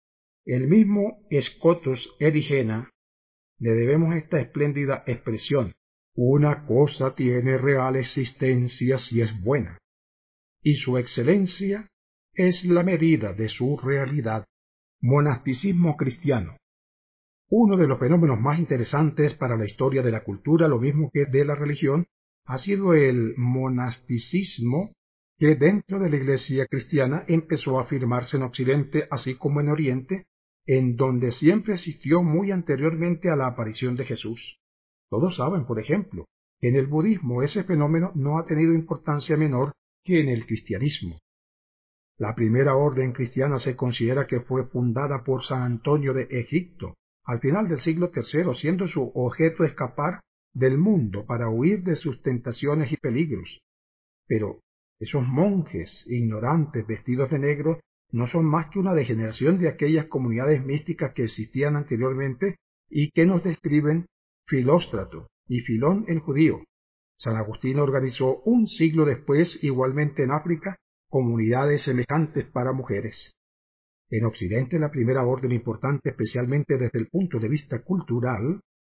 El mismo Scotus Erigena le debemos esta espléndida expresión: una cosa tiene real existencia si es buena, y su excelencia es la medida de su realidad. Monasticismo cristiano. Uno de los fenómenos más interesantes para la historia de la cultura, lo mismo que de la religión, ha sido el monasticismo que dentro de la Iglesia cristiana empezó a afirmarse en Occidente, así como en Oriente, en donde siempre existió muy anteriormente a la aparición de Jesús. Todos saben, por ejemplo, que en el budismo ese fenómeno no ha tenido importancia menor que en el cristianismo. La primera orden cristiana se considera que fue fundada por San Antonio de Egipto, al final del siglo III, siendo su objeto escapar del mundo para huir de sus tentaciones y peligros. Pero esos monjes ignorantes vestidos de negro no son más que una degeneración de aquellas comunidades místicas que existían anteriormente y que nos describen Filóstrato y Filón el judío. San Agustín organizó un siglo después, igualmente en África, comunidades semejantes para mujeres. En Occidente, la primera orden importante, especialmente desde el punto de vista cultural,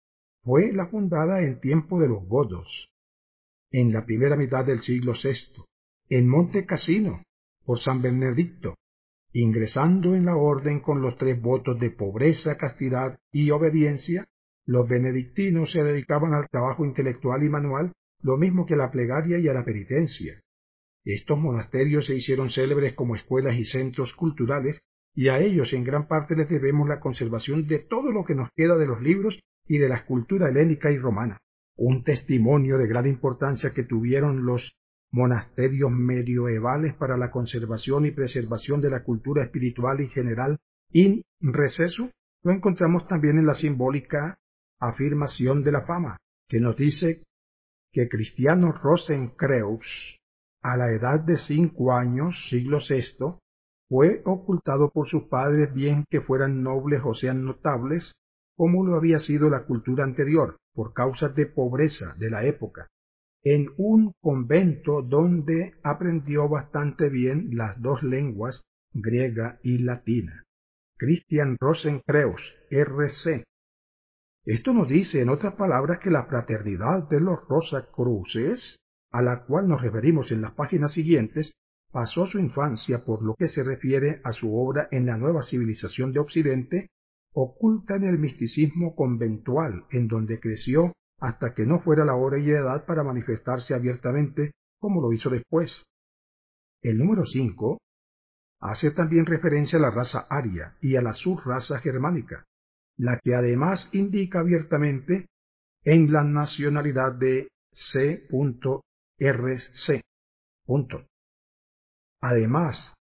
fue la fundada en tiempo de los godos, en la primera mitad del siglo VI, en Monte Cassino, por San Benedicto, ingresando en la orden con los 3 votos de pobreza, castidad y obediencia. Los benedictinos se dedicaban al trabajo intelectual y manual, lo mismo que a la plegaria y a la penitencia. Estos monasterios se hicieron célebres como escuelas y centros culturales, y a ellos en gran parte les debemos la conservación de todo lo que nos queda de los libros y de la escultura helénica y romana. Un testimonio de gran importancia que tuvieron los monasterios medievales para la conservación y preservación de la cultura espiritual y general in receso lo encontramos también en la simbólica afirmación de la fama, que nos dice que Cristiano Rosenkreuz, a la edad de 5 años, siglo VI, fue ocultado por sus padres, bien que fueran nobles o sean notables, como lo había sido la cultura anterior, por causas de pobreza de la época, en un convento donde aprendió bastante bien las 2 lenguas, griega y latina. Christian Rosenkreuz, R.C. Esto nos dice, en otras palabras, que la fraternidad de los Rosacruces, a la cual nos referimos en las páginas siguientes, pasó su infancia por lo que se refiere a su obra en la nueva civilización de Occidente, oculta en el misticismo conventual, en donde creció hasta que no fuera la hora y edad para manifestarse abiertamente, como lo hizo después. El número 5 hace también referencia a la raza aria y a la subraza germánica, la que además indica abiertamente en la nacionalidad de C.RC. Además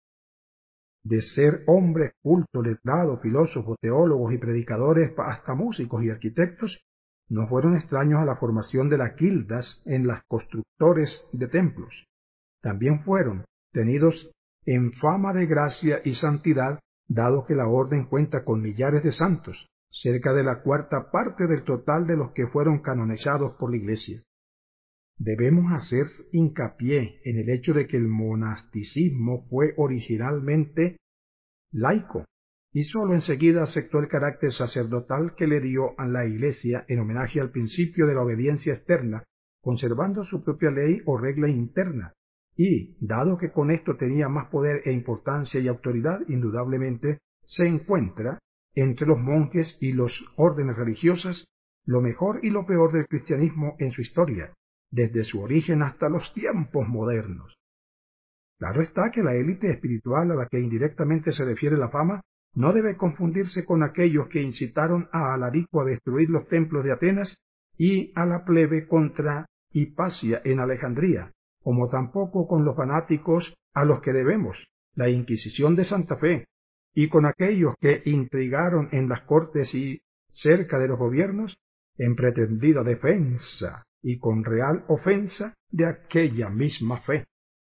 de ser hombres cultos, letrados, filósofos, teólogos y predicadores, hasta músicos y arquitectos, no fueron extraños a la formación de las guildas en las constructores de templos. También fueron tenidos en fama de gracia y santidad, dado que la orden cuenta con millares de santos, cerca de la 1/4 del total de los que fueron canonizados por la Iglesia. Debemos hacer hincapié en el hecho de que el monasticismo fue originalmente laico y sólo enseguida aceptó el carácter sacerdotal que le dio a la Iglesia en homenaje al principio de la obediencia externa, conservando su propia ley o regla interna, y, dado que con esto tenía más poder e importancia y autoridad, indudablemente se encuentra entre los monjes y las órdenes religiosas lo mejor y lo peor del cristianismo en su historia, desde su origen hasta los tiempos modernos. Claro está que la élite espiritual a la que indirectamente se refiere la fama no debe confundirse con aquellos que incitaron a Alarico a destruir los templos de Atenas y a la plebe contra Hipatia en Alejandría, como tampoco con los fanáticos a los que debemos la Inquisición de Santa Fe, y con aquellos que intrigaron en las cortes y cerca de los gobiernos en pretendida defensa y con real ofensa de aquella misma fe.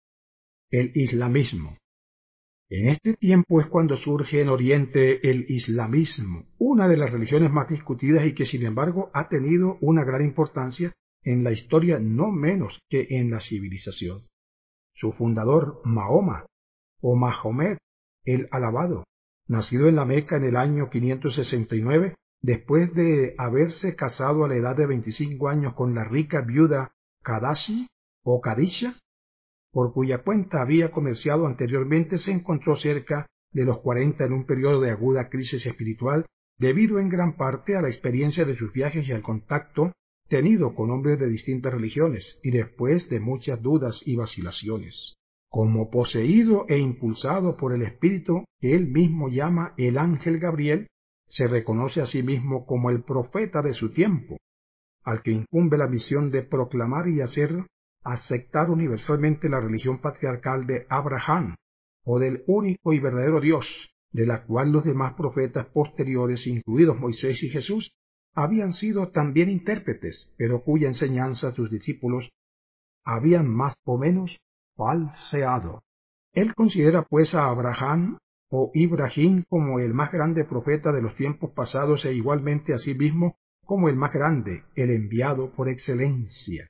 El islamismo. En este tiempo es cuando surge en Oriente el islamismo, una de las religiones más discutidas y que sin embargo ha tenido una gran importancia en la historia no menos que en la civilización. Su fundador, Mahoma, o Mahomet el Alabado, nacido en la Meca en el año 569, después de haberse casado a la edad de 25 años con la rica viuda Kadashi o Kadisha, por cuya cuenta había comerciado anteriormente, se encontró cerca de los 40 en un periodo de aguda crisis espiritual, debido en gran parte a la experiencia de sus viajes y al contacto tenido con hombres de distintas religiones, y después de muchas dudas y vacilaciones. Como poseído e impulsado por el espíritu que él mismo llama el ángel Gabriel, se reconoce a sí mismo como el profeta de su tiempo, al que incumbe la misión de proclamar y hacer aceptar universalmente la religión patriarcal de Abraham, o del único y verdadero Dios, de la cual los demás profetas posteriores, incluidos Moisés y Jesús, habían sido también intérpretes, pero cuya enseñanza sus discípulos habían más o menos falseado. Él considera pues a Abraham o Ibrahim como el más grande profeta de los tiempos pasados e igualmente a sí mismo como el más grande, el enviado por excelencia.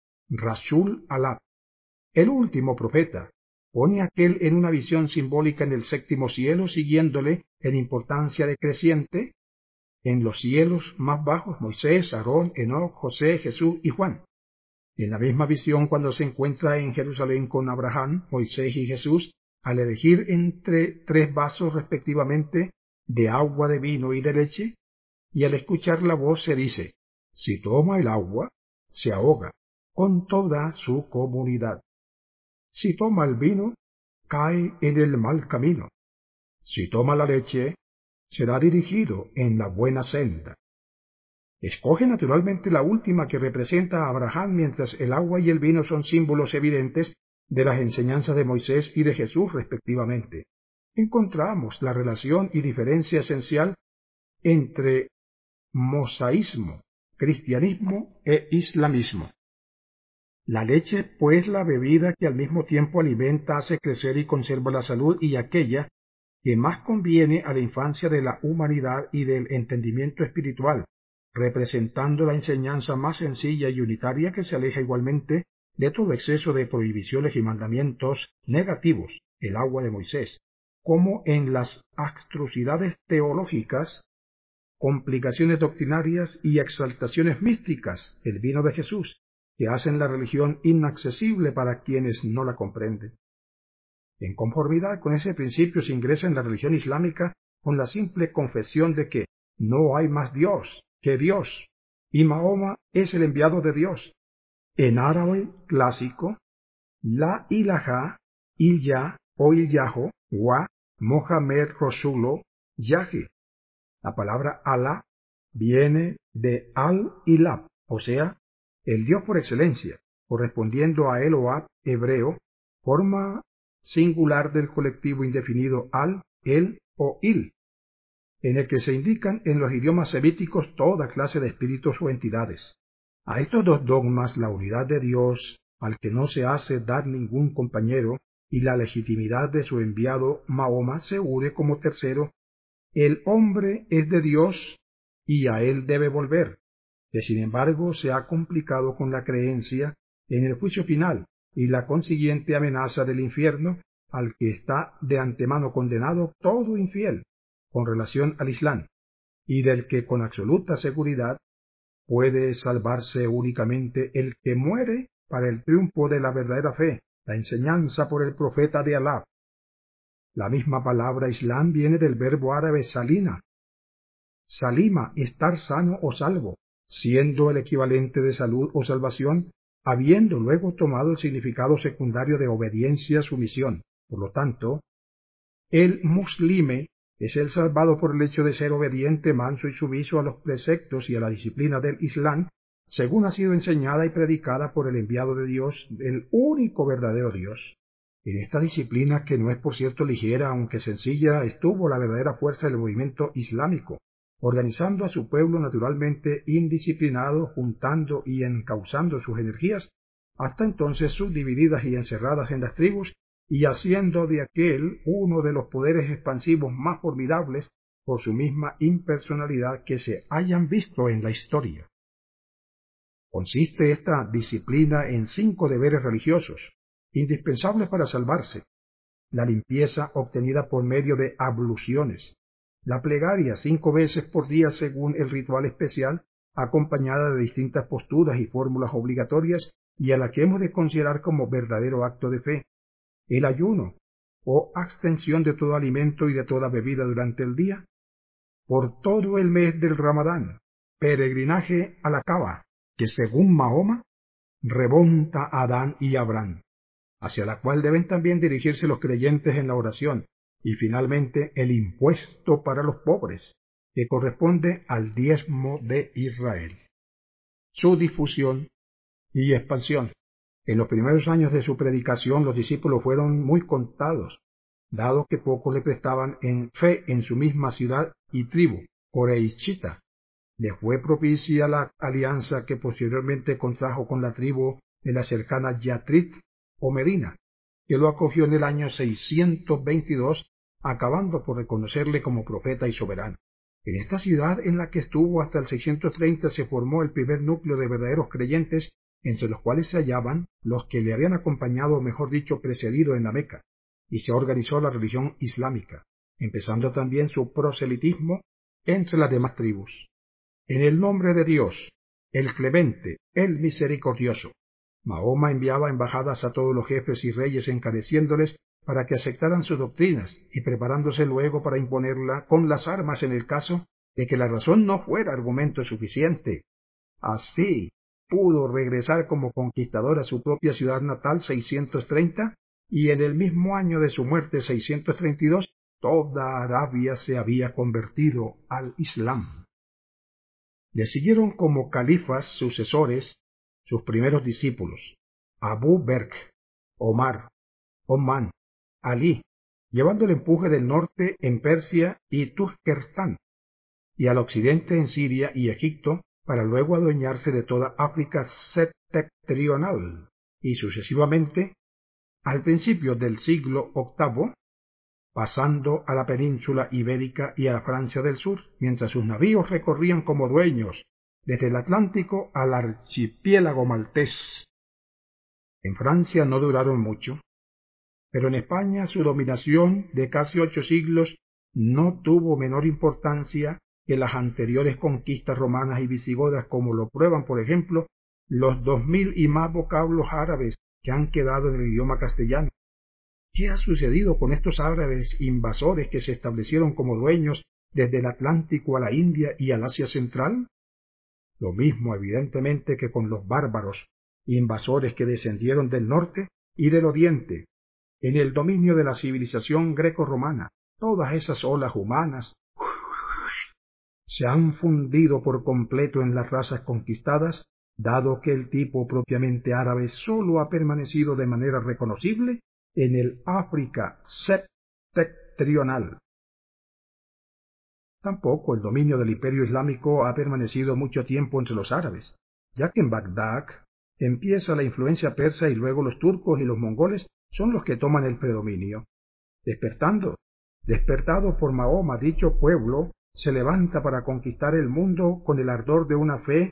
Rasul Alá, el último profeta, pone a aquel en una visión simbólica en el 7º cielo, siguiéndole en importancia decreciente en los cielos más bajos Moisés, Aarón, Enoc, José, Jesús y Juan. En la misma visión, cuando se encuentra en Jerusalén con Abraham, Moisés y Jesús, al elegir entre 3 vasos respectivamente de agua, de vino y de leche, y al escuchar la voz se dice: si toma el agua, se ahoga con toda su comunidad. Si toma el vino, cae en el mal camino. Si toma la leche, será dirigido en la buena senda. Escoge naturalmente la última, que representa a Abraham, mientras el agua y el vino son símbolos evidentes de las enseñanzas de Moisés y de Jesús respectivamente. Encontramos la relación y diferencia esencial entre mosaísmo, cristianismo e islamismo. La leche, pues, la bebida que al mismo tiempo alimenta, hace crecer y conserva la salud, y aquella que más conviene a la infancia de la humanidad y del entendimiento espiritual, representando la enseñanza más sencilla y unitaria, que se aleja igualmente de todo exceso de prohibiciones y mandamientos negativos, el agua de Moisés, como en las abstrusidades teológicas, complicaciones doctrinarias y exaltaciones místicas, el vino de Jesús, que hacen la religión inaccesible para quienes no la comprenden. En conformidad con ese principio se ingresa en la religión islámica con la simple confesión de que no hay más Dios que Dios, y Mahoma es el enviado de Dios. En árabe clásico, la ilaha, ilya o ilyaho, wa Mohamed Rasulo Yahi. La palabra Alá viene de al-Ilab, o sea, el Dios por excelencia, correspondiendo a Elohab hebreo, forma singular del colectivo indefinido al, el o il, en el que se indican en los idiomas semíticos toda clase de espíritus o entidades. A estos 2 dogmas, la unidad de Dios, al que no se hace dar ningún compañero, y la legitimidad de su enviado Mahoma, se une como tercero: el hombre es de Dios y a él debe volver, que sin embargo se ha complicado con la creencia en el juicio final y la consiguiente amenaza del infierno, al que está de antemano condenado todo infiel con relación al Islam, y del que con absoluta seguridad puede salvarse únicamente el que muere para el triunfo de la verdadera fe, la enseñanza por el profeta de Alá. La misma palabra Islam viene del verbo árabe salina. Salima, estar sano o salvo, siendo el equivalente de salud o salvación, habiendo luego tomado el significado secundario de obediencia, sumisión. Por lo tanto, el muslime es el salvado por el hecho de ser obediente, manso y sumiso a los preceptos y a la disciplina del Islam, según ha sido enseñada y predicada por el enviado de Dios, el único verdadero Dios. En esta disciplina, que no es por cierto ligera, aunque sencilla, estuvo la verdadera fuerza del movimiento islámico, organizando a su pueblo naturalmente indisciplinado, juntando y encauzando sus energías, hasta entonces subdivididas y encerradas en las tribus, y haciendo de aquel uno de los poderes expansivos más formidables por su misma impersonalidad que se hayan visto en la historia. Consiste esta disciplina en 5 deberes religiosos, indispensables para salvarse: la limpieza obtenida por medio de abluciones, la plegaria 5 veces por día según el ritual especial, acompañada de distintas posturas y fórmulas obligatorias y a la que hemos de considerar como verdadero acto de fe, el ayuno o abstención de todo alimento y de toda bebida durante el día, por todo el mes del Ramadán, peregrinaje a la Kaaba, que según Mahoma remonta a Adán y Abraham, hacia la cual deben también dirigirse los creyentes en la oración, y finalmente el impuesto para los pobres, que corresponde al diezmo de Israel. Su difusión y expansión. En los primeros años de su predicación los discípulos fueron muy contados, dado que pocos le prestaban fe en su misma ciudad y tribu, Coreichita. Le fue propicia la alianza que posteriormente contrajo con la tribu de la cercana Yatrit o Medina, que lo acogió en el año 622, acabando por reconocerle como profeta y soberano. En esta ciudad, en la que estuvo hasta el 630, se formó el primer núcleo de verdaderos creyentes, entre los cuales se hallaban los que le habían acompañado, o mejor dicho, precedido en la Meca, y se organizó la religión islámica, empezando también su proselitismo entre las demás tribus. En el nombre de Dios, el clemente, el misericordioso, Mahoma enviaba embajadas a todos los jefes y reyes encareciéndoles para que aceptaran sus doctrinas y preparándose luego para imponerla con las armas en el caso de que la razón no fuera argumento suficiente. Así pudo regresar como conquistador a su propia ciudad natal 630 y en el mismo año de su muerte 632 toda Arabia se había convertido al Islam. Le siguieron como califas sucesores sus primeros discípulos, Abu Bakr, Omar, Osman, Ali, llevando el empuje del norte en Persia y Turkestán, y al occidente en Siria y Egipto, para luego adueñarse de toda África septentrional, y sucesivamente, al principio del siglo VIII, pasando a la península ibérica y a Francia del Sur, mientras sus navíos recorrían como dueños desde el Atlántico al archipiélago maltés. En Francia no duraron mucho, pero en España su dominación de casi 8 siglos no tuvo menor importancia que las anteriores conquistas romanas y visigodas, como lo prueban, por ejemplo, los 2000 y más vocablos árabes que han quedado en el idioma castellano. ¿Qué ha sucedido con estos árabes invasores que se establecieron como dueños desde el Atlántico a la India y al Asia Central? Lo mismo, evidentemente, que con los bárbaros invasores que descendieron del norte y del oriente, en el dominio de la civilización greco-romana. Todas esas olas humanas se han fundido por completo en las razas conquistadas, dado que el tipo propiamente árabe sólo ha permanecido de manera reconocible en el África septentrional. Tampoco el dominio del Imperio Islámico ha permanecido mucho tiempo entre los árabes, ya que en Bagdad empieza la influencia persa y luego los turcos y los mongoles son los que toman el predominio. Despertado por Mahoma, dicho pueblo se levanta para conquistar el mundo con el ardor de una fe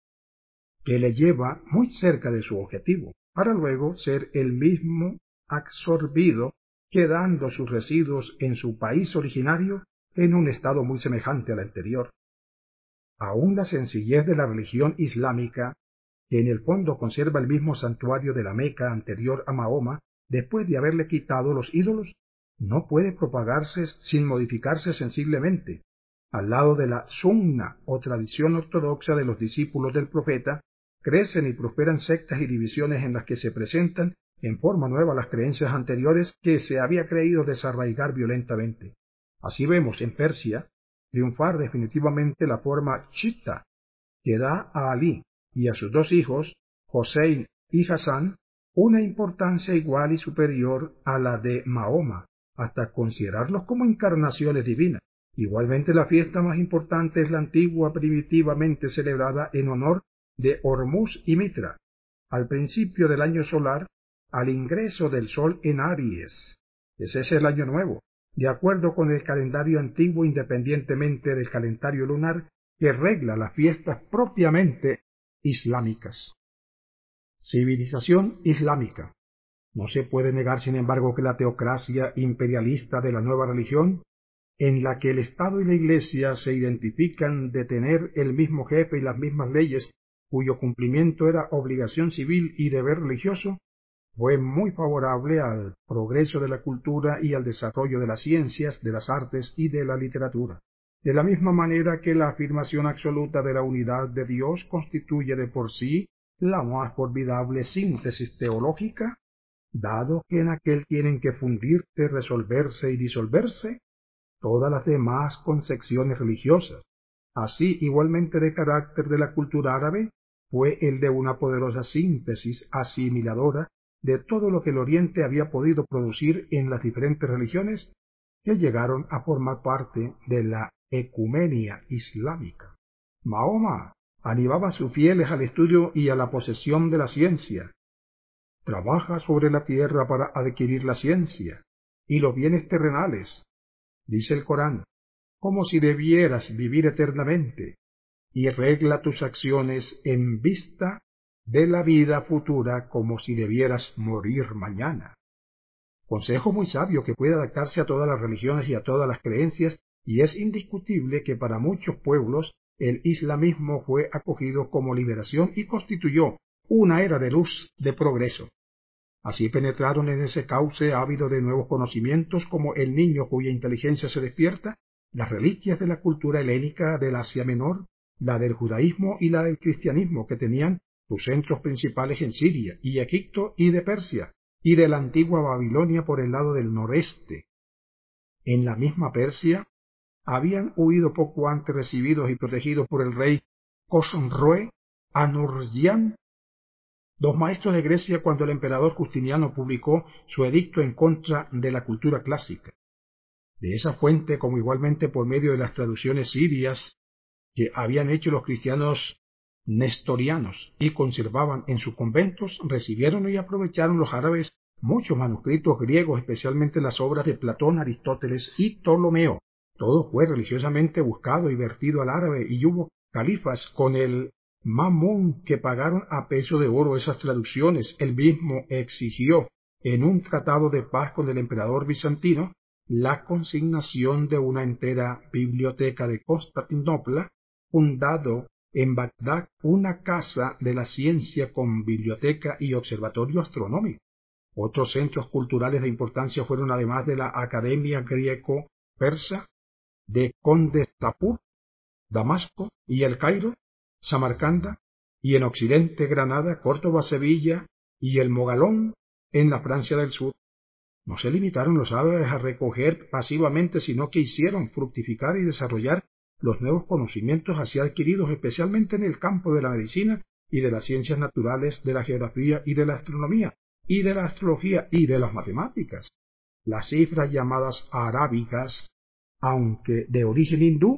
que le lleva muy cerca de su objetivo, para luego ser el mismo absorbido, quedando sus residuos en su país originario en un estado muy semejante al anterior. Aún la sencillez de la religión islámica, que en el fondo conserva el mismo santuario de la Meca anterior a Mahoma, después de haberle quitado los ídolos, no puede propagarse sin modificarse sensiblemente. Al lado de la sunna o tradición ortodoxa de los discípulos del profeta, crecen y prosperan sectas y divisiones en las que se presentan en forma nueva las creencias anteriores que se había creído desarraigar violentamente. Así vemos en Persia triunfar definitivamente la forma chiita, que da a Ali y a sus 2 hijos, Hossein y Hassan, una importancia igual y superior a la de Mahoma, hasta considerarlos como encarnaciones divinas. Igualmente la fiesta más importante es la antigua primitivamente celebrada en honor de Hormuz y Mitra, al principio del año solar, al ingreso del sol en Aries. Ese es el año nuevo, de acuerdo con el calendario antiguo independientemente del calendario lunar que regla las fiestas propiamente islámicas. Civilización islámica. No se puede negar, sin embargo, que la teocracia imperialista de la nueva religión, en la que el Estado y la Iglesia se identifican de tener el mismo jefe y las mismas leyes, cuyo cumplimiento era obligación civil y deber religioso, fue muy favorable al progreso de la cultura y al desarrollo de las ciencias, de las artes y de la literatura. De la misma manera que la afirmación absoluta de la unidad de Dios constituye de por sí la más formidable síntesis teológica, dado que en aquel tienen que fundirse, resolverse y disolverse todas las demás concepciones religiosas. Así, igualmente de carácter de la cultura árabe, fue el de una poderosa síntesis asimiladora de todo lo que el Oriente había podido producir en las diferentes religiones que llegaron a formar parte de la ecumenia islámica. Mahoma animaba a sus fieles al estudio y a la posesión de la ciencia. Trabaja sobre la tierra para adquirir la ciencia y los bienes terrenales, dice el Corán, como si debieras vivir eternamente, y regla tus acciones en vista de la vida futura como si debieras morir mañana. Consejo muy sabio que puede adaptarse a todas las religiones y a todas las creencias y es indiscutible que para muchos pueblos el islamismo fue acogido como liberación y constituyó una era de luz, de progreso. Así penetraron en ese cauce ávido de nuevos conocimientos como el niño cuya inteligencia se despierta, las reliquias de la cultura helénica del Asia Menor, la del judaísmo y la del cristianismo, que tenían sus centros principales en Siria y Egipto y de Persia, y de la antigua Babilonia por el lado del noreste. En la misma Persia habían huido poco antes recibidos y protegidos por el rey Khosroe Anurjian, dos maestros de Grecia, cuando el emperador Justiniano publicó su edicto en contra de la cultura clásica. De esa fuente, como igualmente por medio de las traducciones sirias que habían hecho los cristianos nestorianos y conservaban en sus conventos, recibieron y aprovecharon los árabes muchos manuscritos griegos, especialmente las obras de Platón, Aristóteles y Ptolomeo. Todo fue religiosamente buscado y vertido al árabe, y hubo califas con el mamón que pagaron a peso de oro esas traducciones. Él mismo exigió en un tratado de paz con el emperador bizantino la consignación de una entera biblioteca de Constantinopla, fundado en Bagdad una casa de la ciencia con biblioteca y observatorio astronómico. Otros centros culturales de importancia fueron, además de la Academia Greco-Persa de Condestapur, Damasco y El Cairo, Samarcanda, y en Occidente Granada, Córdoba, Sevilla y el Mogalón en la Francia del Sur. No se limitaron los árabes a recoger pasivamente, sino que hicieron fructificar y desarrollar los nuevos conocimientos así adquiridos, especialmente en el campo de la medicina y de las ciencias naturales, de la geografía y de la astronomía, y de la astrología y de las matemáticas. Las cifras llamadas arábicas, aunque de origen hindú,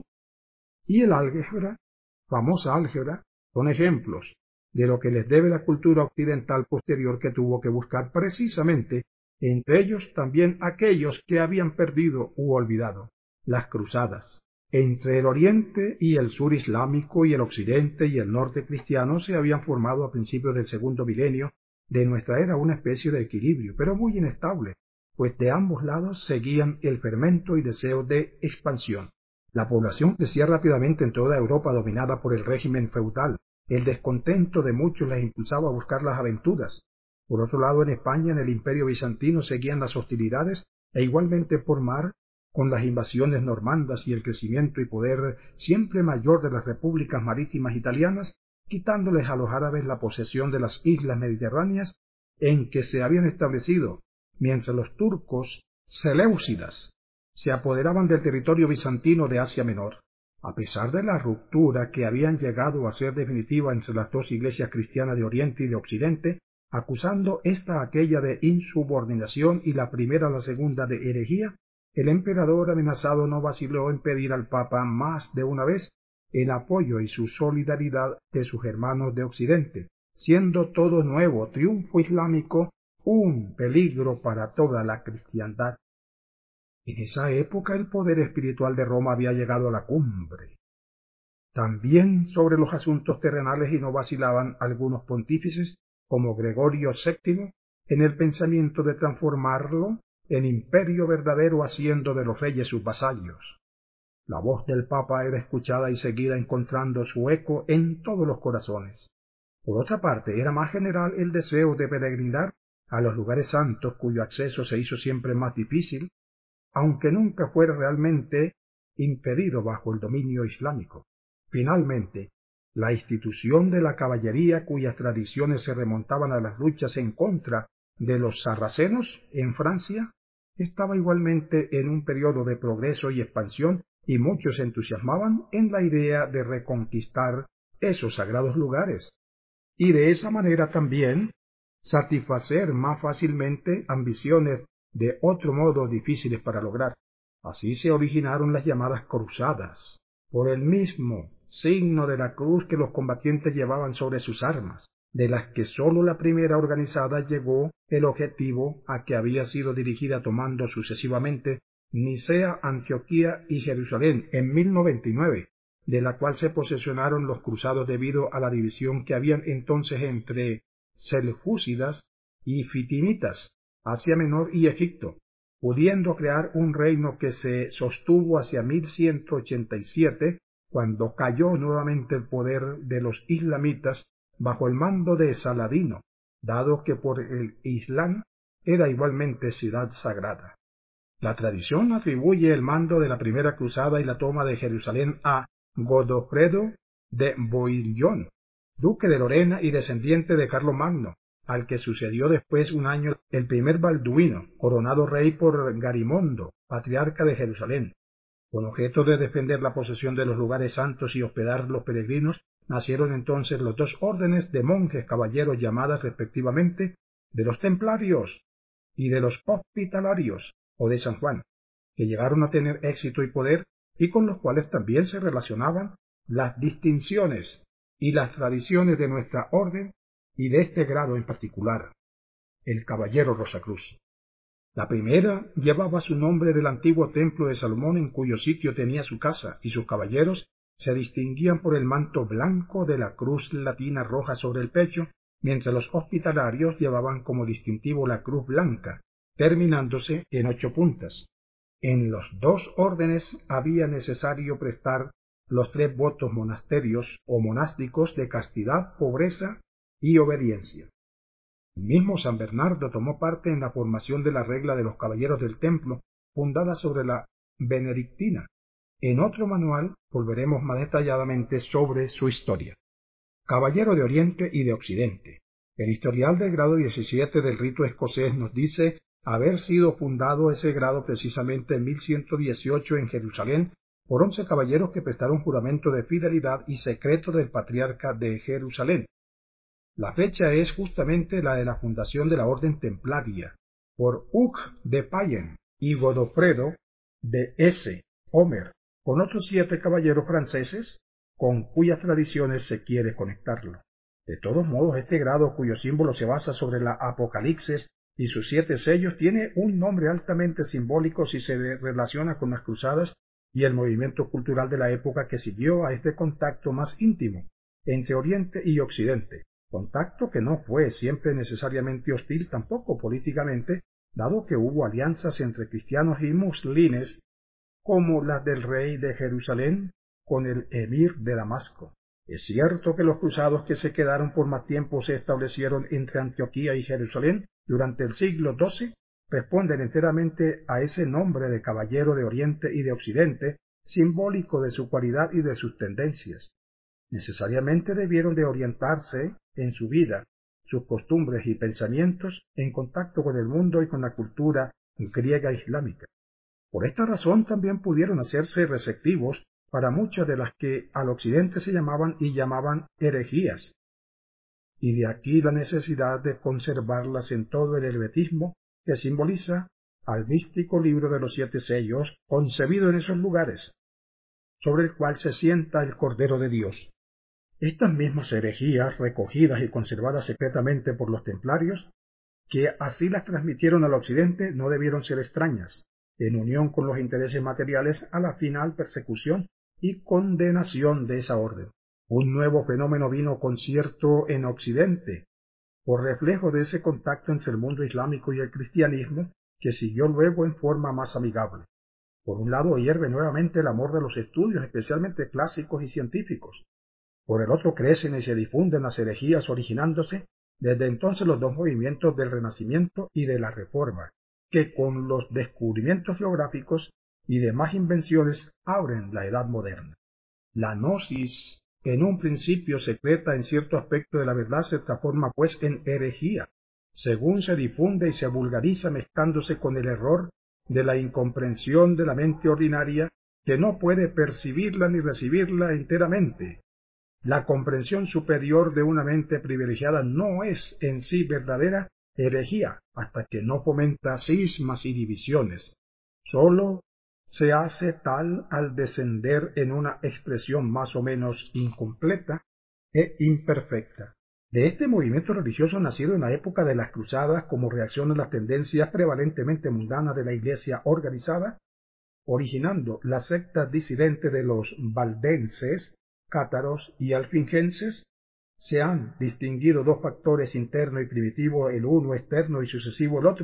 y el álgebra, famosa álgebra, son ejemplos de lo que les debe la cultura occidental posterior, que tuvo que buscar precisamente, entre ellos también aquellos que habían perdido u olvidado, las cruzadas. Entre el oriente y el sur islámico y el occidente y el norte cristiano se habían formado a principios del segundo milenio de nuestra era una especie de equilibrio, pero muy inestable, pues de ambos lados seguían el fermento y deseo de expansión. La población crecía rápidamente en toda Europa dominada por el régimen feudal. El descontento de muchos les impulsaba a buscar las aventuras. Por otro lado, en España, en el Imperio bizantino, seguían las hostilidades, e igualmente por mar, con las invasiones normandas y el crecimiento y poder siempre mayor de las repúblicas marítimas italianas, quitándoles a los árabes la posesión de las islas mediterráneas en que se habían establecido, mientras los turcos seleucidas se apoderaban del territorio bizantino de Asia Menor. A pesar de la ruptura que habían llegado a ser definitiva entre las dos iglesias cristianas de Oriente y de Occidente, acusando esta a aquella de insubordinación y la primera a la segunda de herejía, el emperador amenazado no vaciló en pedir al Papa más de una vez el apoyo y su solidaridad de sus hermanos de Occidente, siendo todo nuevo triunfo islámico un peligro para toda la cristiandad. En esa época el poder espiritual de Roma había llegado a la cumbre. También sobre los asuntos terrenales, y no vacilaban algunos pontífices, como Gregorio VII, en el pensamiento de transformarlo en imperio verdadero, haciendo de los reyes sus vasallos. La voz del Papa era escuchada y seguida, encontrando su eco en todos los corazones. Por otra parte, era más general el deseo de peregrinar a los lugares santos, cuyo acceso se hizo siempre más difícil, aunque nunca fuera realmente impedido bajo el dominio islámico. Finalmente, la institución de la caballería, cuyas tradiciones se remontaban a las luchas en contra de los sarracenos en Francia, estaba igualmente en un periodo de progreso y expansión, y muchos se entusiasmaban en la idea de reconquistar esos sagrados lugares, y de esa manera también satisfacer más fácilmente ambiciones de otro modo difíciles para lograr. Así se originaron las llamadas cruzadas, por el mismo signo de la cruz que los combatientes llevaban sobre sus armas, de las que sólo la primera organizada llegó el objetivo a que había sido dirigida, tomando sucesivamente Nicea, Antioquía y Jerusalén en 1099, de la cual se posesionaron los cruzados debido a la división que habían entonces entre seljúcidas y fatimitas, Asia Menor y Egipto. pudiendo crear un reino que se sostuvo hacia 1187, cuando cayó nuevamente el poder de los islamitas bajo el mando de Saladino, dado que por el Islam era igualmente ciudad sagrada. La tradición atribuye el mando de la primera cruzada y la toma de Jerusalén a Godofredo de Bouillon, duque de Lorena y descendiente de Carlomagno, al que sucedió después un año el primer Balduino, coronado rey por Garimondo, patriarca de Jerusalén. Con objeto de defender la posesión de los lugares santos y hospedar los peregrinos, nacieron entonces los dos órdenes de monjes caballeros llamadas respectivamente de los templarios y de los hospitalarios, o de San Juan, que llegaron a tener éxito y poder, y con los cuales también se relacionaban las distinciones y las tradiciones de nuestra orden y de este grado en particular, el caballero Rosacruz. La primera llevaba su nombre del antiguo templo de Salomón, en cuyo sitio tenía su casa, y sus caballeros se distinguían por el manto blanco de la cruz latina roja sobre el pecho, mientras los hospitalarios llevaban como distintivo la cruz blanca, terminándose en 8 puntas. En los dos órdenes había necesario prestar los 3 votos monasterios o monásticos de castidad, pobreza y obediencia. El mismo San Bernardo tomó parte en la formación de la regla de los caballeros del templo, fundada sobre la benedictina. En otro manual volveremos más detalladamente sobre su historia. Caballero de Oriente y de Occidente. El historial del grado 17 del rito escocés nos dice haber sido fundado ese grado precisamente en 1118 en Jerusalén por 11 caballeros que prestaron juramento de fidelidad y secreto del patriarca de Jerusalén. La fecha es justamente la de la fundación de la orden templaria, por Hug de Payen y Godofredo de S. Homer, con otros 7 caballeros franceses, con cuyas tradiciones se quiere conectarlo. De todos modos, este grado, cuyo símbolo se basa sobre la Apocalipsis y sus 7 sellos, tiene un nombre altamente simbólico si se relaciona con las cruzadas y el movimiento cultural de la época que siguió a este contacto más íntimo entre Oriente y Occidente, contacto que no fue siempre necesariamente hostil tampoco políticamente, dado que hubo alianzas entre cristianos y musulmanes, como las del rey de Jerusalén con el emir de Damasco. Es cierto que los cruzados que se quedaron por más tiempo se establecieron entre Antioquía y Jerusalén durante el siglo XII responden enteramente a ese nombre de caballero de Oriente y de Occidente, simbólico de su cualidad y de sus tendencias. Necesariamente debieron de orientarse en su vida, sus costumbres y pensamientos en contacto con el mundo y con la cultura griega islámica. Por esta razón también pudieron hacerse receptivos para muchas de las que al occidente se llamaban y llamaban herejías, y de aquí la necesidad de conservarlas en todo el hermetismo que simboliza al místico libro de los 7 sellos concebido en esos lugares, sobre el cual se sienta el Cordero de Dios. Estas mismas herejías, recogidas y conservadas secretamente por los templarios, que así las transmitieron al occidente, no debieron ser extrañas, en unión con los intereses materiales, a la final persecución y condenación de esa orden. Un nuevo fenómeno vino concierto en Occidente, por reflejo de ese contacto entre el mundo islámico y el cristianismo, que siguió luego en forma más amigable. Por un lado hierve nuevamente el amor de los estudios, especialmente clásicos y científicos. Por el otro crecen y se difunden las herejías, originándose desde entonces los dos movimientos del Renacimiento y de la Reforma, que con los descubrimientos geográficos y demás invenciones abren la Edad Moderna. La gnosis, en un principio secreta en cierto aspecto de la verdad, se transforma pues en herejía, según se difunde y se vulgariza, mezclándose con el error de la incomprensión de la mente ordinaria, que no puede percibirla ni recibirla enteramente. La comprensión superior de una mente privilegiada no es en sí verdadera herejía hasta que no fomenta cismas y divisiones. Sólo se hace tal al descender en una expresión más o menos incompleta e imperfecta. De este movimiento religioso nacido en la época de las cruzadas como reacción a las tendencias prevalentemente mundanas de la Iglesia organizada, originando las sectas disidentes de los valdenses, cátaros y alfingenses, se han distinguido 2 factores, interno y primitivo el uno, externo y sucesivo el otro,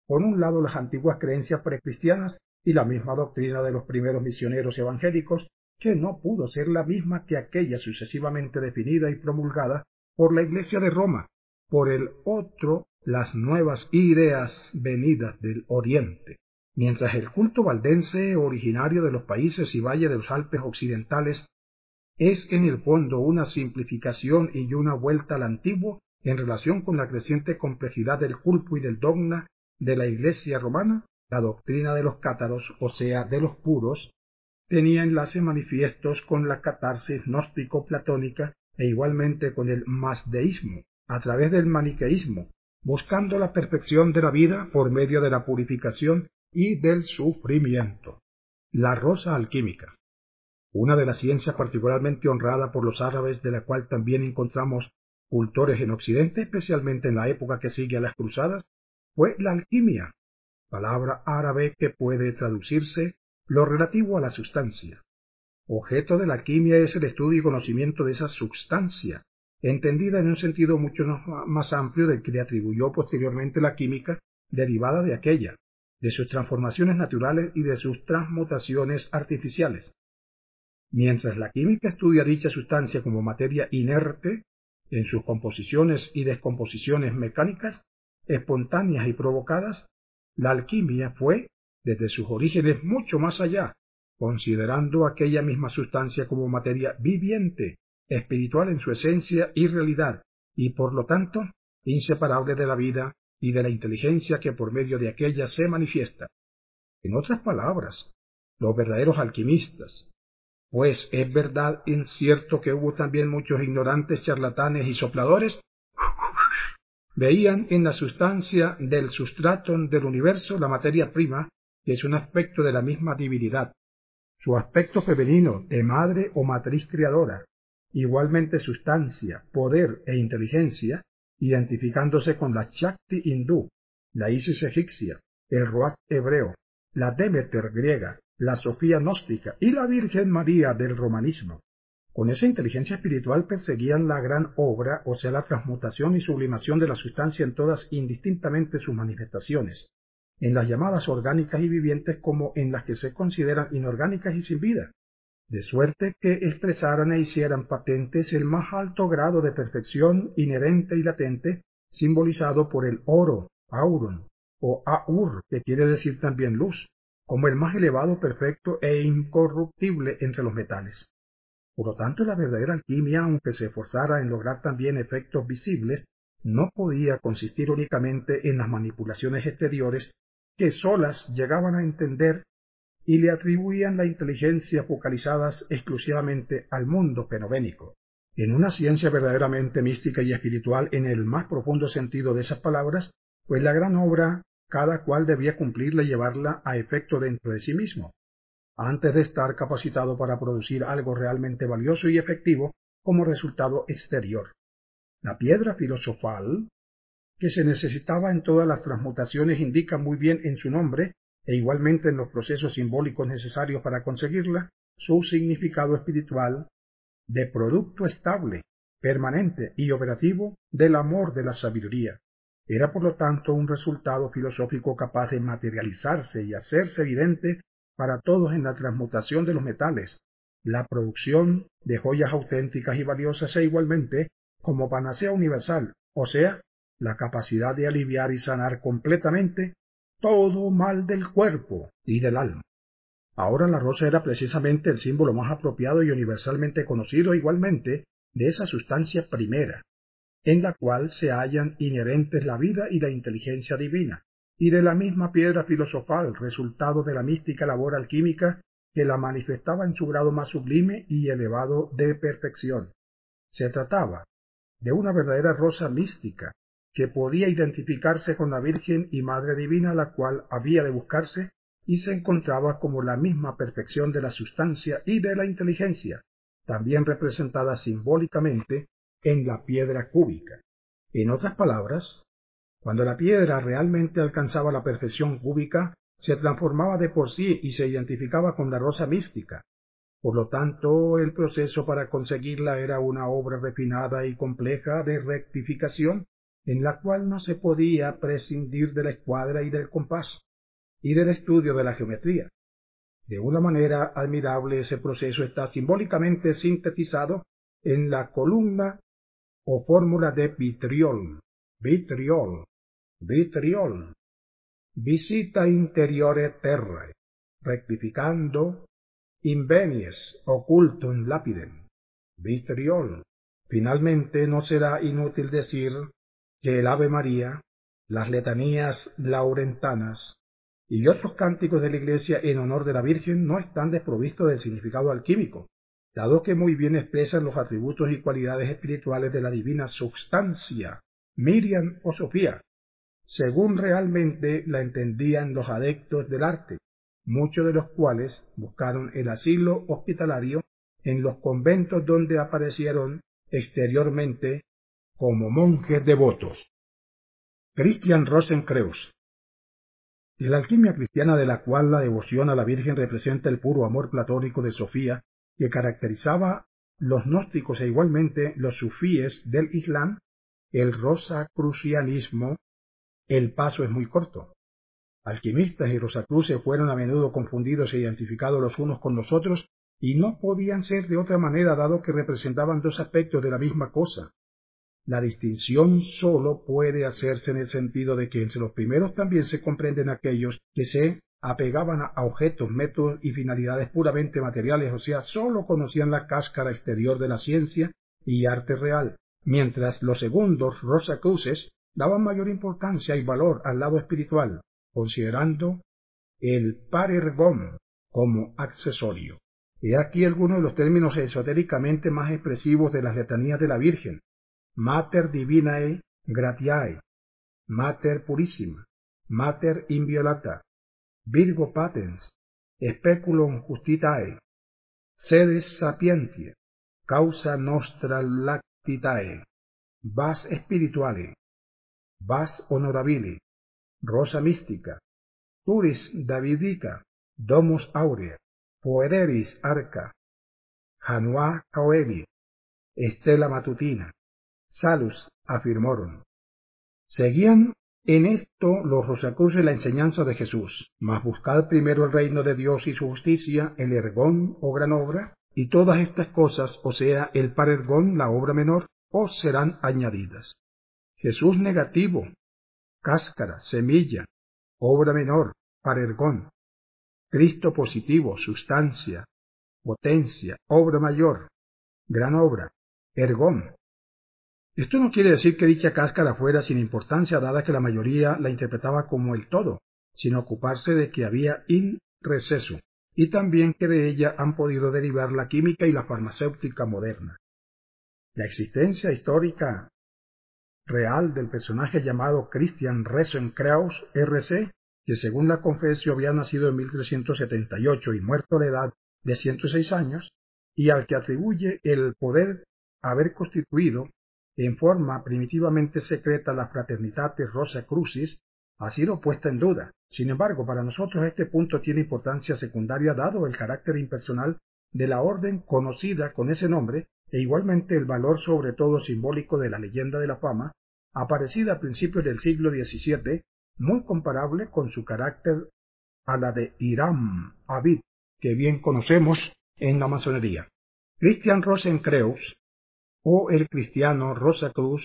por un lado las antiguas creencias precristianas y la misma doctrina de los primeros misioneros evangélicos, que no pudo ser la misma que aquella sucesivamente definida y promulgada por la Iglesia de Roma; por el otro, las nuevas ideas venidas del Oriente. Mientras el culto valdense, originario de los países y valles de los Alpes occidentales, es en el fondo una simplificación y una vuelta al antiguo en relación con la creciente complejidad del culto y del dogma de la Iglesia romana, la doctrina de los cátaros, o sea, de los puros, tenía enlaces manifiestos con la catarsis gnóstico-platónica e igualmente con el masdeísmo, a través del maniqueísmo, buscando la perfección de la vida por medio de la purificación y del sufrimiento. La rosa alquímica, una de las ciencias particularmente honrada por los árabes, de la cual también encontramos cultores en Occidente, especialmente en la época que sigue a las cruzadas, fue la alquimia, palabra árabe que puede traducirse lo relativo a la sustancia. Objeto de la alquimia es el estudio y conocimiento de esa sustancia, entendida en un sentido mucho más amplio del que le atribuyó posteriormente la química derivada de aquella, de sus transformaciones naturales y de sus transmutaciones artificiales. Mientras la química estudia dicha sustancia como materia inerte, en sus composiciones y descomposiciones mecánicas, espontáneas y provocadas, la alquimia fue, desde sus orígenes, mucho más allá, considerando aquella misma sustancia como materia viviente, espiritual en su esencia y realidad, y por lo tanto, inseparable de la vida y de la inteligencia que por medio de aquella se manifiesta. En otras palabras, los verdaderos alquimistas, pues es verdad y cierto que hubo también muchos ignorantes, charlatanes y sopladores, veían en la sustancia del sustrato del universo la materia prima, que es un aspecto de la misma divinidad, su aspecto femenino de madre o matriz creadora, igualmente sustancia, poder e inteligencia, identificándose con la Shakti hindú, la Isis egipcia, el Ruach hebreo, la Demeter griega, la Sofía gnóstica y la Virgen María del romanismo. Con esa inteligencia espiritual perseguían la gran obra, o sea, la transmutación y sublimación de la sustancia en todas indistintamente sus manifestaciones, en las llamadas orgánicas y vivientes como en las que se consideran inorgánicas y sin vida, de suerte que expresaran e hicieran patentes el más alto grado de perfección inherente y latente, simbolizado por el oro, auron, o aur, que quiere decir también luz, como el más elevado, perfecto e incorruptible entre los metales. Por lo tanto, la verdadera alquimia, aunque se esforzara en lograr también efectos visibles, no podía consistir únicamente en las manipulaciones exteriores que solas llegaban a entender y le atribuían la inteligencia focalizadas exclusivamente al mundo fenoménico. En una ciencia verdaderamente mística y espiritual en el más profundo sentido de esas palabras, pues la gran obra cada cual debía cumplirla y llevarla a efecto dentro de sí mismo, antes de estar capacitado para producir algo realmente valioso y efectivo como resultado exterior. La piedra filosofal, que se necesitaba en todas las transmutaciones, indica muy bien en su nombre, e igualmente en los procesos simbólicos necesarios para conseguirla, su significado espiritual de producto estable, permanente y operativo del amor de la sabiduría. Era por lo tanto un resultado filosófico capaz de materializarse y hacerse evidente para todos en la transmutación de los metales, la producción de joyas auténticas y valiosas e igualmente como panacea universal, o sea, la capacidad de aliviar y sanar completamente todo mal del cuerpo y del alma. Ahora la rosa era precisamente el símbolo más apropiado y universalmente conocido igualmente de esa sustancia primera, en la cual se hallan inherentes la vida y la inteligencia divina, y de la misma piedra filosofal, resultado de la mística labor alquímica que la manifestaba en su grado más sublime y elevado de perfección. Se trataba de una verdadera rosa mística, que podía identificarse con la Virgen y Madre Divina, la cual había de buscarse, y se encontraba como la misma perfección de la sustancia y de la inteligencia, también representada simbólicamente en la piedra cúbica. En otras palabras, cuando la piedra realmente alcanzaba la perfección cúbica, se transformaba de por sí y se identificaba con la rosa mística. Por lo tanto, el proceso para conseguirla era una obra refinada y compleja de rectificación en la cual no se podía prescindir de la escuadra y del compás, y del estudio de la geometría. De una manera admirable ese proceso está simbólicamente sintetizado en la columna o fórmula de Vitriol. Vitriol, Vitriol, visita interiore terrae, rectificando invenies occultum lapidem. Vitriol. Finalmente, no será inútil decir que el Ave María, las letanías laurentanas y otros cánticos de la Iglesia en honor de la Virgen no están desprovistos del significado alquímico, dado que muy bien expresan los atributos y cualidades espirituales de la divina substancia, Miriam o Sofía, según realmente la entendían los adeptos del arte, muchos de los cuales buscaron el asilo hospitalario en los conventos donde aparecieron exteriormente como monjes devotos. Christian Rosenkreuz. La alquimia cristiana, de la cual la devoción a la Virgen representa el puro amor platónico de Sofía, que caracterizaba los gnósticos e igualmente los sufíes del Islam, el rosacrucianismo, el paso es muy corto. Alquimistas y rosacruces fueron a menudo confundidos e identificados los unos con los otros, y no podían ser de otra manera dado que representaban dos aspectos de la misma cosa. La distinción sólo puede hacerse en el sentido de que entre los primeros también se comprenden aquellos que se apegaban a objetos, métodos y finalidades puramente materiales, o sea, sólo conocían la cáscara exterior de la ciencia y arte real, mientras los segundos rosacruces daban mayor importancia y valor al lado espiritual, considerando el parergón como accesorio. He aquí algunos de los términos esotéricamente más expresivos de las letanías de la Virgen: Mater Divinae Gratiae, Mater Purissima, Mater Inviolata, Virgo Patens, Speculum Justitae, Sedes Sapientia, Causa Nostra Lactitae, Vas Spirituale, Vas Honorabile, Rosa Mística, Turis Davidica, Domus Aurea, Poereris Arca, Janua Coeli, Estela Matutina, Salus Affirmorum. Seguían en esto los rosacruces la enseñanza de Jesús: mas buscad primero el reino de Dios y su justicia, el ergón o gran obra, y todas estas cosas, o sea, el parergón, la obra menor, os serán añadidas. Jesús negativo, cáscara, semilla, obra menor, parergón. Cristo positivo, sustancia, potencia, obra mayor, gran obra, ergón. Esto no quiere decir que dicha cáscara fuera sin importancia, dada que la mayoría la interpretaba como el todo, sino ocuparse de que había in receso, y también que de ella han podido derivar la química y la farmacéutica moderna. La existencia histórica real del personaje llamado Christian Rosenkreuz, R.C., que según la confesión había nacido en 1378 y muerto a la edad de 106 años, y al que atribuye el poder haber constituido en forma primitivamente secreta la Fraternitatis Rosacrucis, ha sido puesta en duda. Sin embargo, para nosotros este punto tiene importancia secundaria dado el carácter impersonal de la orden conocida con ese nombre e igualmente el valor sobre todo simbólico de la leyenda de la fama, aparecida a principios del siglo XVII, muy comparable con su carácter a la de Hiram Abid, que bien conocemos en la masonería. Christian Rosenkreuz, o el cristiano Rosacruz,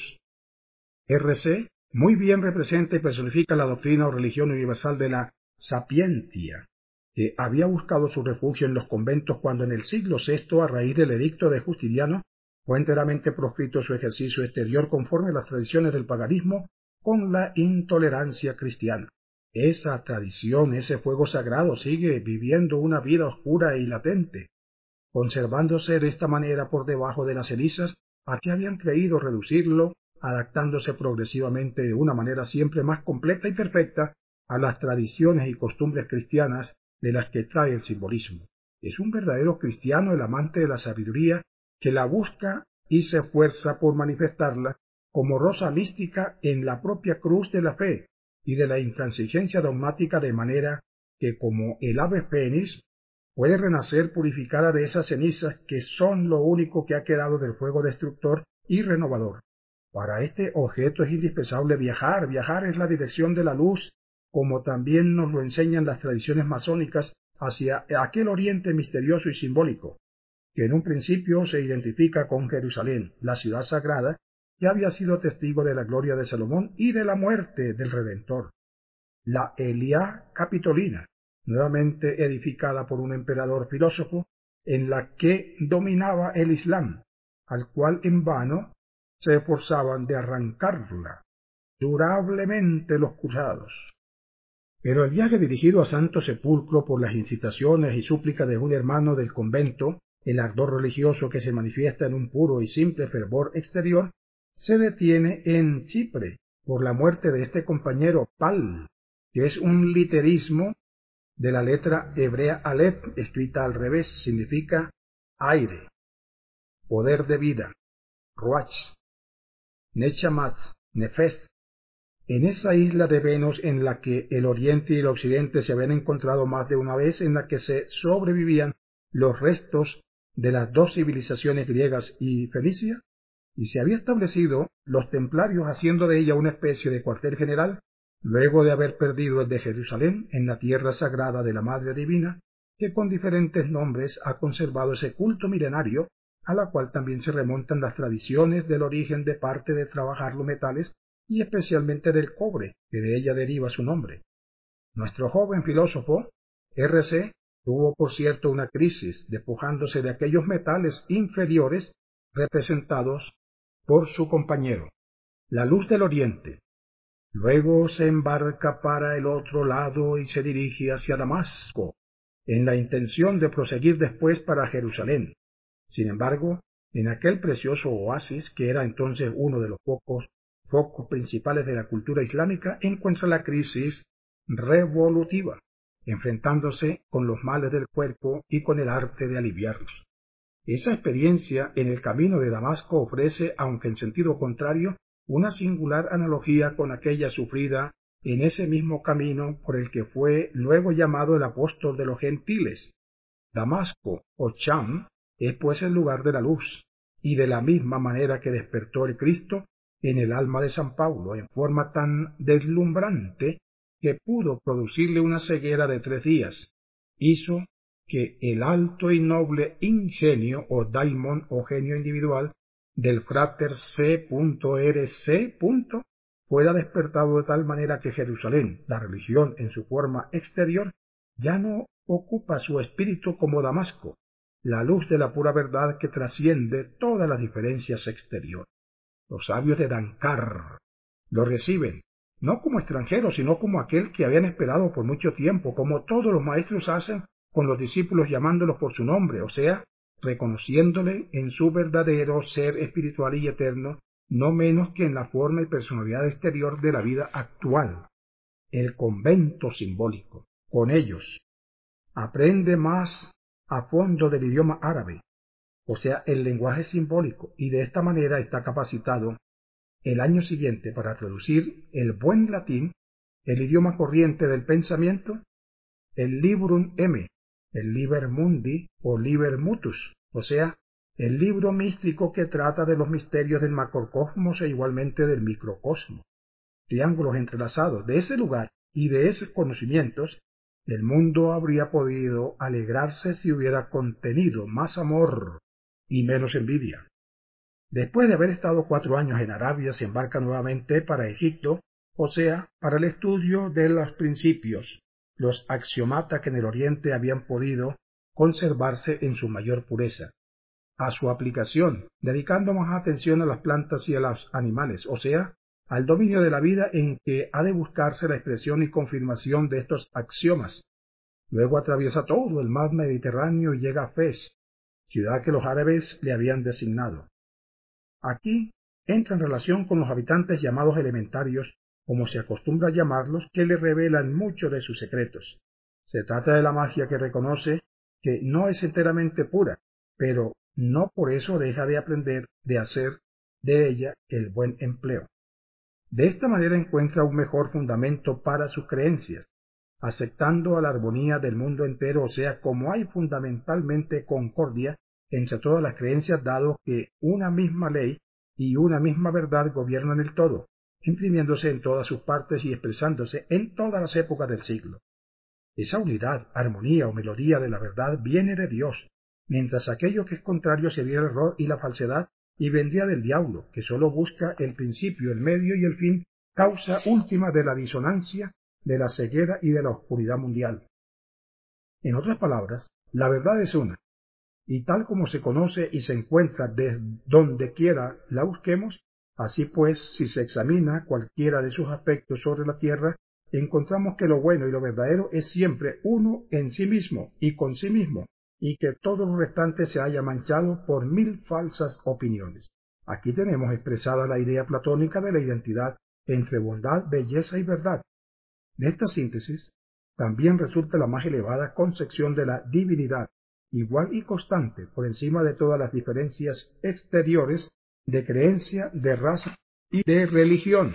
R.C., muy bien representa y personifica la doctrina o religión universal de la sapientia, que había buscado su refugio en los conventos cuando en el siglo VI, a raíz del edicto de Justiniano, fue enteramente proscrito su ejercicio exterior conforme a las tradiciones del paganismo con la intolerancia cristiana. Esa tradición, ese fuego sagrado, sigue viviendo una vida oscura y latente, conservándose de esta manera por debajo de las cenizas a que habían creído reducirlo, adaptándose progresivamente de una manera siempre más completa y perfecta a las tradiciones y costumbres cristianas de las que trae el simbolismo. Es un verdadero cristiano el amante de la sabiduría que la busca y se esfuerza por manifestarla como rosa mística en la propia cruz de la fe y de la intransigencia dogmática, de manera que, como el ave fénix, puede renacer purificada de esas cenizas que son lo único que ha quedado del fuego destructor y renovador. Para este objeto es indispensable viajar. Viajar es la dirección de la luz, como también nos lo enseñan las tradiciones masónicas, hacia aquel oriente misterioso y simbólico, que en un principio se identifica con Jerusalén, la ciudad sagrada, que había sido testigo de la gloria de Salomón y de la muerte del Redentor. La Elia Capitolina, nuevamente edificada por un emperador filósofo, en la que dominaba el Islam, al cual en vano se esforzaban de arrancarla durablemente los cruzados. Pero el viaje dirigido a Santo Sepulcro por las incitaciones y súplicas de un hermano del convento, el ardor religioso que se manifiesta en un puro y simple fervor exterior, se detiene en Chipre por la muerte de este compañero Pal, que es un literismo de la letra hebrea Aleph, escrita al revés, significa aire, poder de vida, Ruach, Nechamat, Nefes. En esa isla de Venus en la que el oriente y el occidente se habían encontrado más de una vez, en la que se sobrevivían los restos de las dos civilizaciones griegas y fenicia, y se había establecido los templarios haciendo de ella una especie de cuartel general, luego de haber perdido el de Jerusalén en la tierra sagrada de la Madre Divina, que con diferentes nombres ha conservado ese culto milenario, a la cual también se remontan las tradiciones del origen de parte de trabajar los metales y especialmente del cobre, que de ella deriva su nombre. Nuestro joven filósofo, R.C., tuvo por cierto una crisis, despojándose de aquellos metales inferiores representados por su compañero, la luz del oriente. Luego se embarca para el otro lado y se dirige hacia Damasco, en la intención de proseguir después para Jerusalén. Sin embargo, en aquel precioso oasis, que era entonces uno de los pocos focos principales de la cultura islámica, encuentra la crisis revolutiva, enfrentándose con los males del cuerpo y con el arte de aliviarlos. Esa experiencia en el camino de Damasco ofrece, aunque en sentido contrario, una singular analogía con aquella sufrida en ese mismo camino por el que fue luego llamado el apóstol de los gentiles. Damasco o Cham es pues el lugar de la luz, y de la misma manera que despertó el Cristo en el alma de San Pablo en forma tan deslumbrante que pudo producirle una ceguera de 3 días, hizo que el alto y noble ingenio o daimon o genio individual del frater C.R.C. fuera despertado de tal manera que Jerusalén, la religión en su forma exterior, ya no ocupa su espíritu como Damasco, la luz de la pura verdad que trasciende todas las diferencias exteriores. Los sabios de Dankar lo reciben, no como extranjero, sino como aquel que habían esperado por mucho tiempo, como todos los maestros hacen con los discípulos llamándolos por su nombre, o sea, reconociéndole en su verdadero ser espiritual y eterno, no menos que en la forma y personalidad exterior de la vida actual. El convento simbólico, con ellos, aprende más a fondo del idioma árabe, o sea, el lenguaje simbólico, y de esta manera está capacitado el año siguiente para traducir el buen latín, el idioma corriente del pensamiento, el Librum M, el Liber Mundi o Liber Mutus, o sea, el libro místico que trata de los misterios del macrocosmos e igualmente del microcosmos. Triángulos entrelazados de ese lugar y de esos conocimientos, el mundo habría podido alegrarse si hubiera contenido más amor y menos envidia. Después de haber estado 4 años en Arabia, se embarca nuevamente para Egipto, o sea, para el estudio de los principios, los axiomata que en el Oriente habían podido conservarse en su mayor pureza, a su aplicación, dedicando más atención a las plantas y a los animales, o sea, al dominio de la vida en que ha de buscarse la expresión y confirmación de estos axiomas. Luego atraviesa todo el mar Mediterráneo y llega a Fez, ciudad que los árabes le habían designado. Aquí entra en relación con los habitantes llamados elementarios, como se acostumbra a llamarlos, que le revelan mucho de sus secretos. Se trata de la magia que reconoce que no es enteramente pura, pero no por eso deja de aprender de hacer de ella el buen empleo. De esta manera encuentra un mejor fundamento para sus creencias, aceptando a la armonía del mundo entero, o sea, como hay fundamentalmente concordia entre todas las creencias, dado que una misma ley y una misma verdad gobiernan el todo, imprimiéndose en todas sus partes y expresándose en todas las épocas del siglo. Esa unidad, armonía o melodía de la verdad viene de Dios, mientras aquello que es contrario sería el error y la falsedad y vendría del diablo, que sólo busca el principio, el medio y el fin, causa última de la disonancia, de la ceguera y de la oscuridad mundial. En otras palabras, la verdad es una, y tal como se conoce y se encuentra desde donde quiera la busquemos, así pues, si se examina cualquiera de sus aspectos sobre la tierra, encontramos que lo bueno y lo verdadero es siempre uno en sí mismo y con sí mismo, y que todo lo restante se haya manchado por 1000 falsas opiniones. Aquí tenemos expresada la idea platónica de la identidad entre bondad, belleza y verdad. De esta síntesis también resulta la más elevada concepción de la divinidad, igual y constante por encima de todas las diferencias exteriores de creencia, de raza y de religión.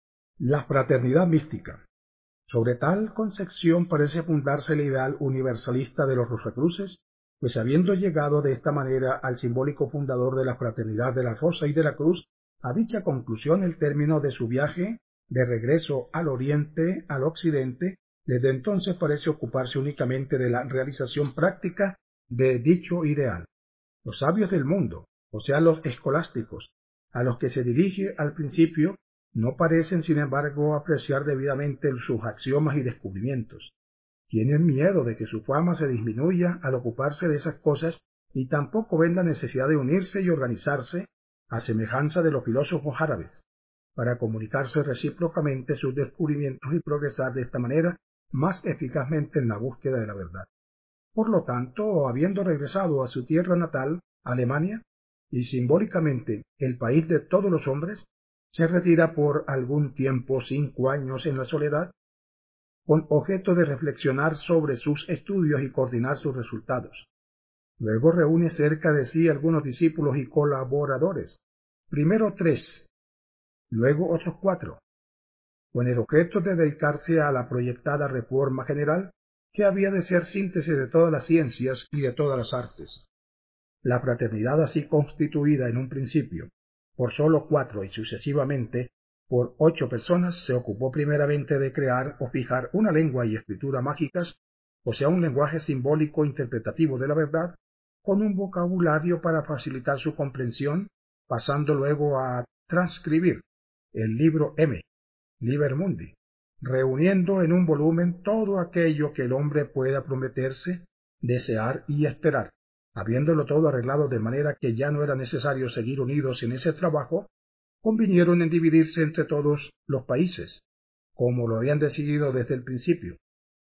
La fraternidad mística. Sobre tal concepción parece fundarse el ideal universalista de los Rosacruces, pues habiendo llegado de esta manera al simbólico fundador de la fraternidad de la Rosa y de la Cruz, a dicha conclusión el término de su viaje de regreso al oriente, al occidente, desde entonces parece ocuparse únicamente de la realización práctica de dicho ideal. Los sabios del mundo, o sea los escolásticos, a los que se dirige al principio, no parecen, sin embargo, apreciar debidamente sus axiomas y descubrimientos. Tienen miedo de que su fama se disminuya al ocuparse de esas cosas y tampoco ven la necesidad de unirse y organizarse, a semejanza de los filósofos árabes, para comunicarse recíprocamente sus descubrimientos y progresar de esta manera más eficazmente en la búsqueda de la verdad. Por lo tanto, habiendo regresado a su tierra natal, Alemania, y simbólicamente el país de todos los hombres, se retira por algún tiempo, 5 años en la soledad, con objeto de reflexionar sobre sus estudios y coordinar sus resultados. Luego reúne cerca de sí algunos discípulos y colaboradores, primero 3, luego otros 4, con el objeto de dedicarse a la proyectada reforma general que había de ser síntesis de todas las ciencias y de todas las artes. La fraternidad así constituida en un principio por sólo 4 y sucesivamente por 8 personas se ocupó primeramente de crear o fijar una lengua y escritura mágicas, o sea, un lenguaje simbólico interpretativo de la verdad, con un vocabulario para facilitar su comprensión, pasando luego a transcribir el libro M, Liber Mundi, reuniendo en un volumen todo aquello que el hombre pueda prometerse, desear y esperar. Habiéndolo todo arreglado de manera que ya no era necesario seguir unidos en ese trabajo, convinieron en dividirse entre todos los países, como lo habían decidido desde el principio,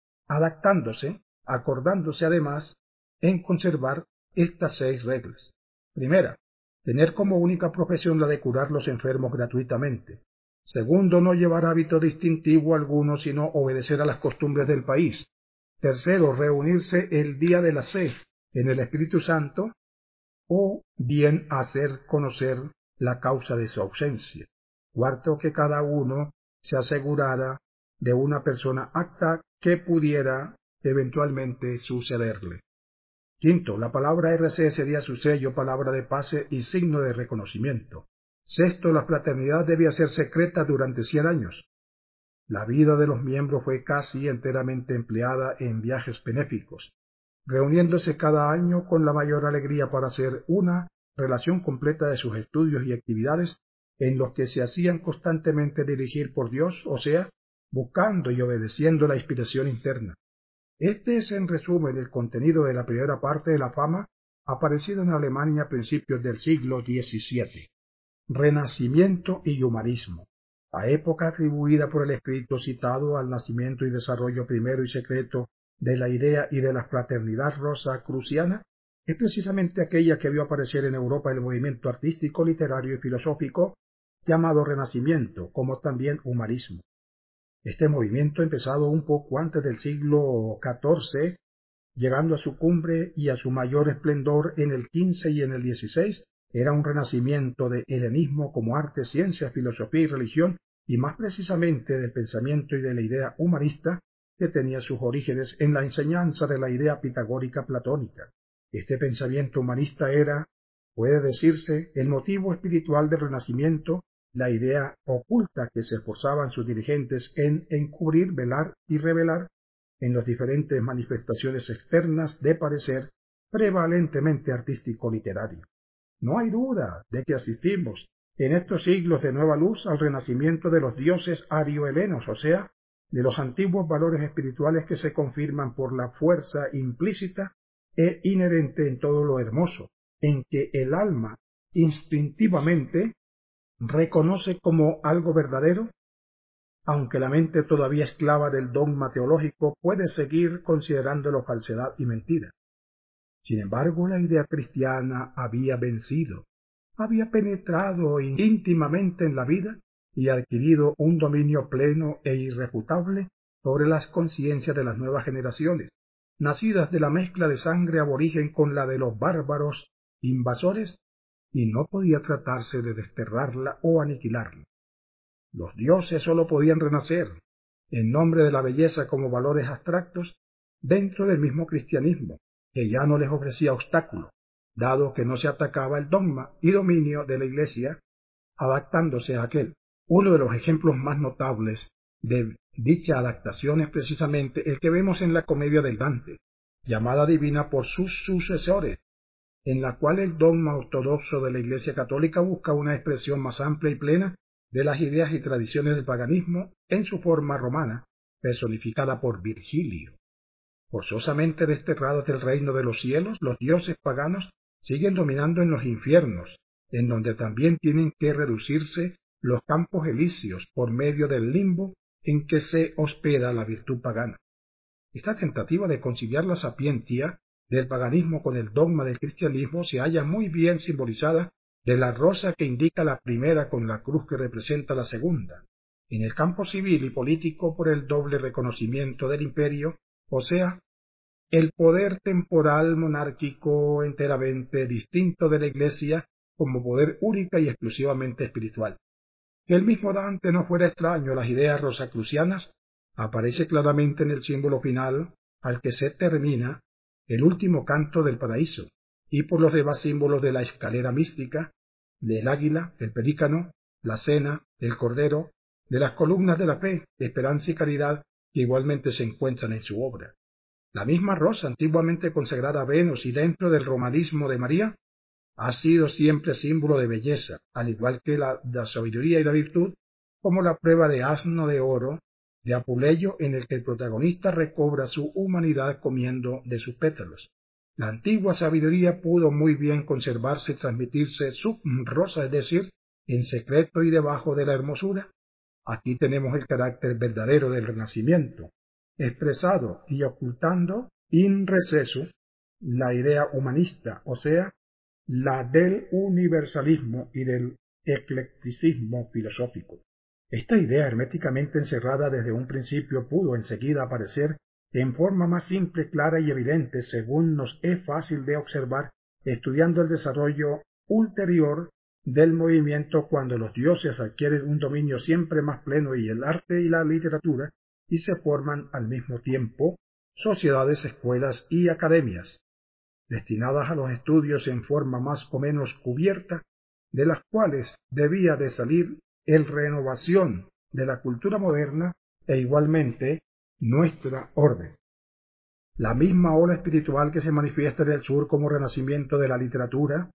acordándose además en conservar estas 6 reglas. Primera, tener como única profesión la de curar los enfermos gratuitamente. Segundo, no llevar hábito distintivo alguno, sino obedecer a las costumbres del país. Tercero, reunirse el día de la C en el Espíritu Santo, o bien hacer conocer la causa de su ausencia. Cuarto, que cada uno se asegurara de una persona apta que pudiera eventualmente sucederle. Quinto, la palabra RC sería su sello, palabra de pase y signo de reconocimiento. Sexto, la fraternidad debía ser secreta durante 100 años. La vida de los miembros fue casi enteramente empleada en viajes benéficos, reuniéndose cada año con la mayor alegría para hacer una relación completa de sus estudios y actividades en los que se hacían constantemente dirigir por Dios, o sea, buscando y obedeciendo la inspiración interna. Este es en resumen el contenido de la primera parte de la fama aparecida en Alemania a principios del siglo XVII. Renacimiento y humanismo. La época atribuida por el escrito citado al nacimiento y desarrollo primero y secreto de la idea y de la fraternidad rosacruciana es precisamente aquella que vio aparecer en Europa el movimiento artístico, literario y filosófico llamado Renacimiento, como también humanismo. Este movimiento, empezado un poco antes del siglo XIV, llegando a su cumbre y a su mayor esplendor en el XV y en el XVI, era un renacimiento de helenismo como arte, ciencia, filosofía y religión, y más precisamente del pensamiento y de la idea humanista, que tenía sus orígenes en la enseñanza de la idea pitagórica platónica. Este pensamiento humanista era Puede decirse el motivo espiritual del Renacimiento, la idea oculta que se esforzaban sus dirigentes en encubrir, velar y revelar en las diferentes manifestaciones externas de parecer prevalentemente artístico-literario. No hay duda de que asistimos en estos siglos de nueva luz al renacimiento de los dioses ariohelenos, o sea, de los antiguos valores espirituales que se confirman por la fuerza implícita e inherente en todo lo hermoso, en que el alma instintivamente reconoce como algo verdadero, aunque la mente todavía esclava del dogma teológico puede seguir considerándolo falsedad y mentira. Sin embargo, la idea cristiana había vencido, había penetrado íntimamente en la vida y adquirido un dominio pleno e irrefutable sobre las conciencias de las nuevas generaciones, nacidas de la mezcla de sangre aborigen con la de los bárbaros invasores, y no podía tratarse de desterrarla o aniquilarla. Los dioses sólo podían renacer, en nombre de la belleza como valores abstractos, dentro del mismo cristianismo, que ya no les ofrecía obstáculo, dado que no se atacaba el dogma y dominio de la Iglesia, adaptándose a aquel. Uno de los ejemplos más notables de dicha adaptación es precisamente el que vemos en la comedia del Dante, llamada divina por sus sucesores, en la cual el dogma ortodoxo de la Iglesia católica busca una expresión más amplia y plena de las ideas y tradiciones del paganismo en su forma romana, personificada por Virgilio. Forzosamente desterrados del reino de los cielos, los dioses paganos siguen dominando en los infiernos, en donde también tienen que reducirse los campos elíseos por medio del limbo en que se hospeda la virtud pagana. Esta tentativa de conciliar la sapiencia del paganismo con el dogma del cristianismo se halla muy bien simbolizada de la rosa que indica la primera con la cruz que representa la segunda, en el campo civil y político por el doble reconocimiento del imperio, o sea, el poder temporal monárquico enteramente distinto de la Iglesia como poder única y exclusivamente espiritual. Que el mismo Dante no fuera extraño a las ideas rosacrucianas aparece claramente en el símbolo final al que se termina el último canto del paraíso, y por los demás símbolos de la escalera mística, del águila, el pelícano, la cena, el cordero, de las columnas de la fe, esperanza y caridad que igualmente se encuentran en su obra. La misma rosa antiguamente consagrada a Venus y dentro del romanismo de María ha sido siempre símbolo de belleza, al igual que la sabiduría y la virtud, como la prueba de asno de oro de Apuleyo en el que el protagonista recobra su humanidad comiendo de sus pétalos. La antigua sabiduría pudo muy bien conservarse y transmitirse sub rosa, es decir, en secreto y debajo de la hermosura. Aquí tenemos el carácter verdadero del Renacimiento, expresado y ocultando in receso la idea humanista, o sea, la del universalismo y del eclecticismo filosófico. Esta idea herméticamente encerrada desde un principio pudo enseguida aparecer en forma más simple, clara y evidente, según nos es fácil de observar estudiando el desarrollo ulterior del movimiento cuando los dioses adquieren un dominio siempre más pleno y el arte y la literatura, y se forman al mismo tiempo sociedades, escuelas y academias, destinadas a los estudios en forma más o menos cubierta, de las cuales debía de salir el renovación de la cultura moderna e igualmente nuestra orden. La misma ola espiritual que se manifiesta en el sur como renacimiento de la literatura,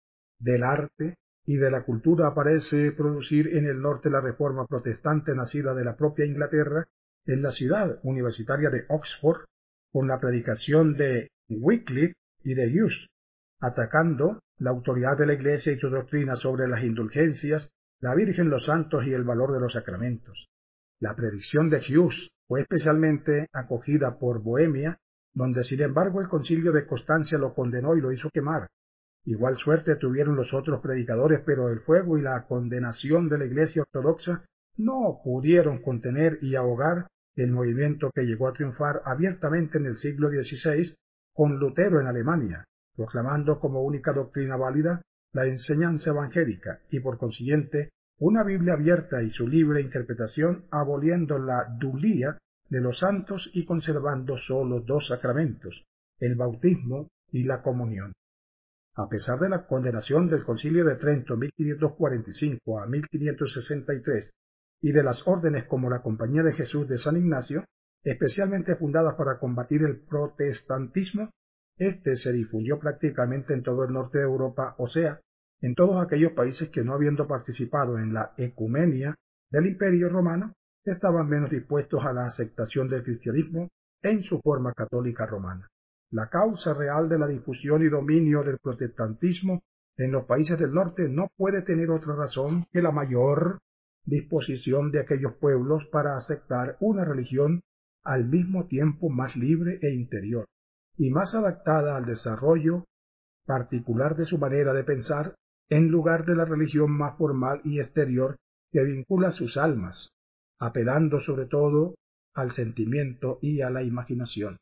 del arte y de la cultura parece producir en el norte la reforma protestante nacida de la propia Inglaterra en la ciudad universitaria de Oxford, con la predicación de Wycliffe y de Hughes, atacando la autoridad de la Iglesia y su doctrina sobre las indulgencias, la Virgen, los santos y el valor de los sacramentos. La predicción de Hughes fue especialmente acogida por Bohemia, donde sin embargo el concilio de Constancia lo condenó y lo hizo quemar. Igual suerte tuvieron los otros predicadores, pero el fuego y la condenación de la Iglesia ortodoxa no pudieron contener y ahogar el movimiento que llegó a triunfar abiertamente en el siglo XVI con Lutero en Alemania, proclamando como única doctrina válida la enseñanza evangélica y por consiguiente una Biblia abierta y su libre interpretación, aboliendo la dulía de los santos y conservando sólo dos sacramentos, el bautismo y la comunión. A pesar de la condenación del Concilio de Trento 1545 a 1563 y de las órdenes como la Compañía de Jesús de San Ignacio, especialmente fundadas para combatir el protestantismo, este se difundió prácticamente en todo el norte de Europa, o sea, en todos aquellos países que, no habiendo participado en la ecumenia del Imperio Romano, estaban menos dispuestos a la aceptación del cristianismo en su forma católica romana. La causa real de la difusión y dominio del protestantismo en los países del norte no puede tener otra razón que la mayor disposición de aquellos pueblos para aceptar una religión al mismo tiempo más libre e interior, y más adaptada al desarrollo particular de su manera de pensar, en lugar de la religión más formal y exterior que vincula sus almas, apelando sobre todo al sentimiento y a la imaginación.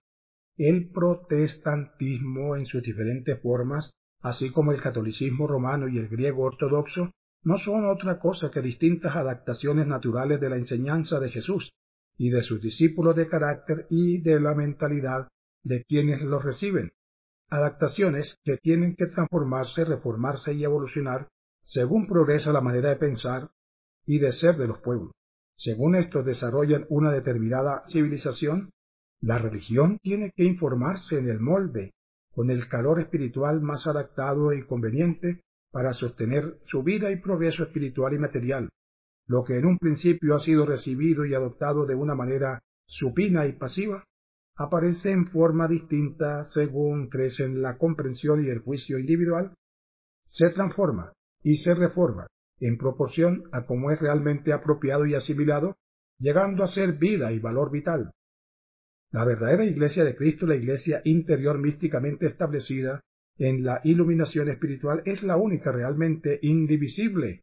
El protestantismo en sus diferentes formas, así como el catolicismo romano y el griego ortodoxo, no son otra cosa que distintas adaptaciones naturales de la enseñanza de Jesús y de sus discípulos de carácter y de la mentalidad de quienes los reciben, adaptaciones que tienen que transformarse, reformarse y evolucionar según progresa la manera de pensar y de ser de los pueblos. Según estos desarrollan una determinada civilización, la religión tiene que informarse en el molde, con el calor espiritual más adaptado y conveniente para sostener su vida y progreso espiritual y material. Lo que en un principio ha sido recibido y adoptado de una manera supina y pasiva, aparece en forma distinta según crecen la comprensión y el juicio individual, se transforma y se reforma en proporción a cómo es realmente apropiado y asimilado, llegando a ser vida y valor vital. La verdadera Iglesia de Cristo, la Iglesia interior místicamente establecida en la iluminación espiritual, es la única realmente indivisible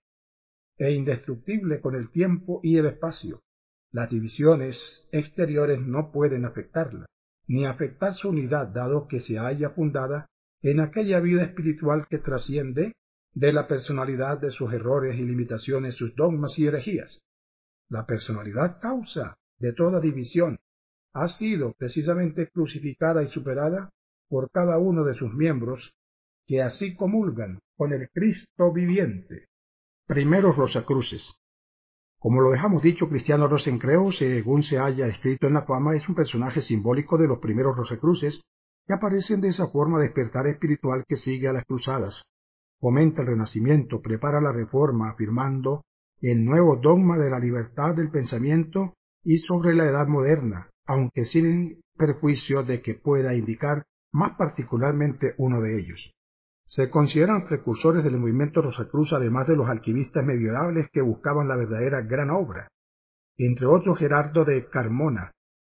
e indestructible con el tiempo y el espacio. Las divisiones exteriores no pueden afectarla, ni afectar su unidad, dado que se halla fundada en aquella vida espiritual que trasciende de la personalidad, de sus errores y limitaciones, sus dogmas y herejías. La personalidad causa de toda división ha sido precisamente crucificada y superada por cada uno de sus miembros, que así comulgan con el Cristo viviente. Primeros Rosacruces. Como lo dejamos dicho, Cristiano Rosencreux, según se haya escrito en la fama, es un personaje simbólico de los primeros Rosacruces, que aparecen de esa forma de despertar espiritual que sigue a las cruzadas. Fomenta el renacimiento, prepara la reforma, afirmando el nuevo dogma de la libertad del pensamiento y sobre la edad moderna, aunque sin perjuicio de que pueda indicar más particularmente uno de ellos. Se consideran precursores del movimiento Rosacruz, además de los alquimistas medievales que buscaban la verdadera gran obra, entre otros Gerardo de Carmona,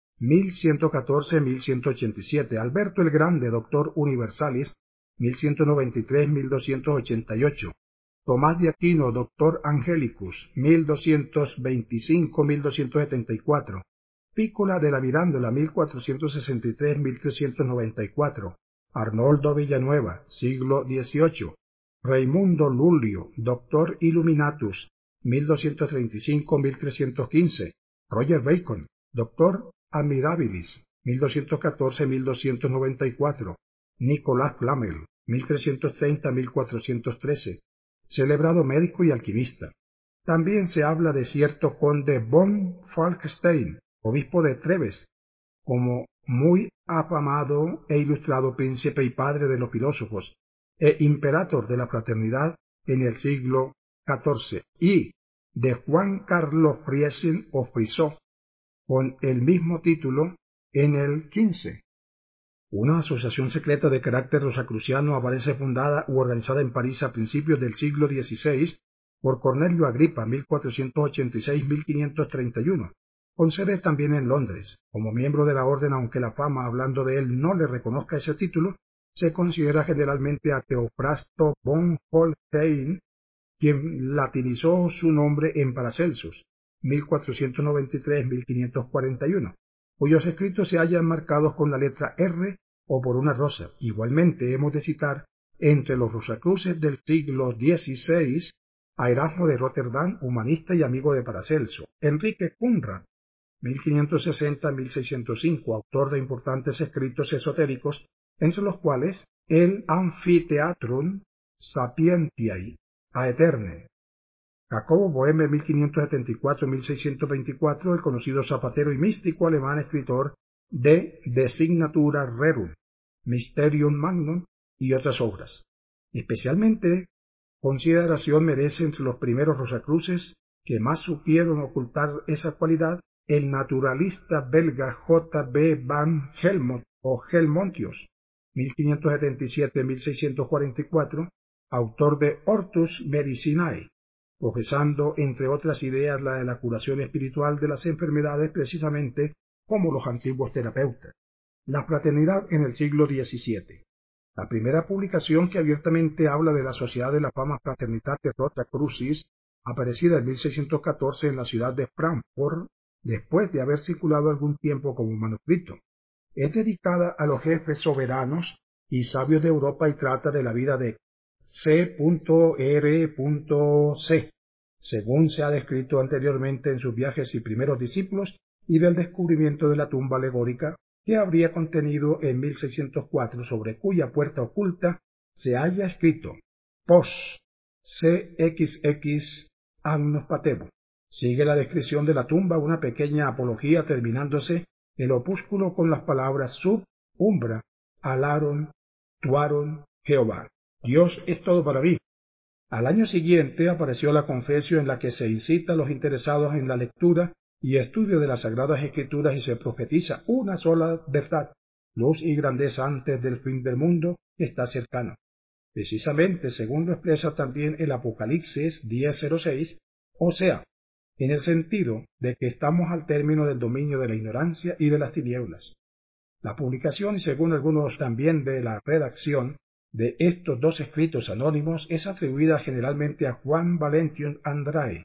1114-1187, Alberto el Grande, Doctor Universalis, 1193-1288, Tomás de Aquino, Doctor Angelicus, 1225-1274, Pícola de la Mirándola, 1463-1394, Arnoldo Villanueva, siglo XVIII, Raimundo Lulio, Doctor Illuminatus, 1235-1315, Roger Bacon, Doctor Admirabilis, 1214-1294, Nicolás Flamel, 1330-1413, celebrado médico y alquimista. También se habla de cierto conde von Falkenstein, obispo de Treves, como muy afamado e ilustrado príncipe y padre de los filósofos, e imperator de la fraternidad en el siglo XIV, y de Juan Carlos Friesen o Frisó, con el mismo título en el XV. Una asociación secreta de carácter rosacruciano aparece fundada u organizada en París a principios del siglo XVI por Cornelio Agripa, 1486-1531, con sede también en Londres. Como miembro de la orden, aunque la fama hablando de él no le reconozca ese título, se considera generalmente a Teofrasto von Holstein, quien latinizó su nombre en Paracelsus, 1493-1541, cuyos escritos se hallan marcados con la letra R o por una rosa. Igualmente hemos de citar entre los rosacruces del siglo XVI a Erasmo de Rotterdam, humanista y amigo de Paracelso, Enrique Conrad, 1560-1605, autor de importantes escritos esotéricos entre los cuales el Amphitheatrum Sapientiae Aeterne. Jacobo Boehme, 1574-1624, el conocido zapatero y místico alemán, escritor de De Signatura Rerum, Mysterium Magnum y otras obras. Especialmente consideración merece entre los primeros rosacruces que más supieron ocultar esa cualidad el naturalista belga J. B. van Helmont o Helmontius, 1577-1644, autor de Hortus Medicinae, profesando, entre otras ideas, la de la curación espiritual de las enfermedades, precisamente como los antiguos terapeutas. La fraternidad en el siglo XVII. La primera publicación que abiertamente habla de la Sociedad de la Fama Fraternitate Rosacrucis, aparecida en 1614 en la ciudad de Frankfurt, después de haber circulado algún tiempo como manuscrito, es dedicada a los jefes soberanos y sabios de Europa y trata de la vida de C.R.C., según se ha descrito anteriormente en sus viajes y primeros discípulos, y del descubrimiento de la tumba alegórica que habría contenido en 1604, sobre cuya puerta oculta se haya escrito Pos CXX Agnus Patebo. Sigue la descripción de la tumba una pequeña apología terminándose el opúsculo con las palabras Sub Umbra Alaron Tuaron Jehová. Dios es todo para mí. Al año siguiente apareció la Confesio, en la que se incita a los interesados en la lectura y estudio de las Sagradas Escrituras y se profetiza una sola verdad: luz y grandeza antes del fin del mundo está cercano. Precisamente según lo expresa también el Apocalipsis 10:06, o sea, en el sentido de que estamos al término del dominio de la ignorancia y de las tinieblas. La publicación, y según algunos también de la redacción, de estos dos escritos anónimos es atribuida generalmente a Juan Valentine Andrae,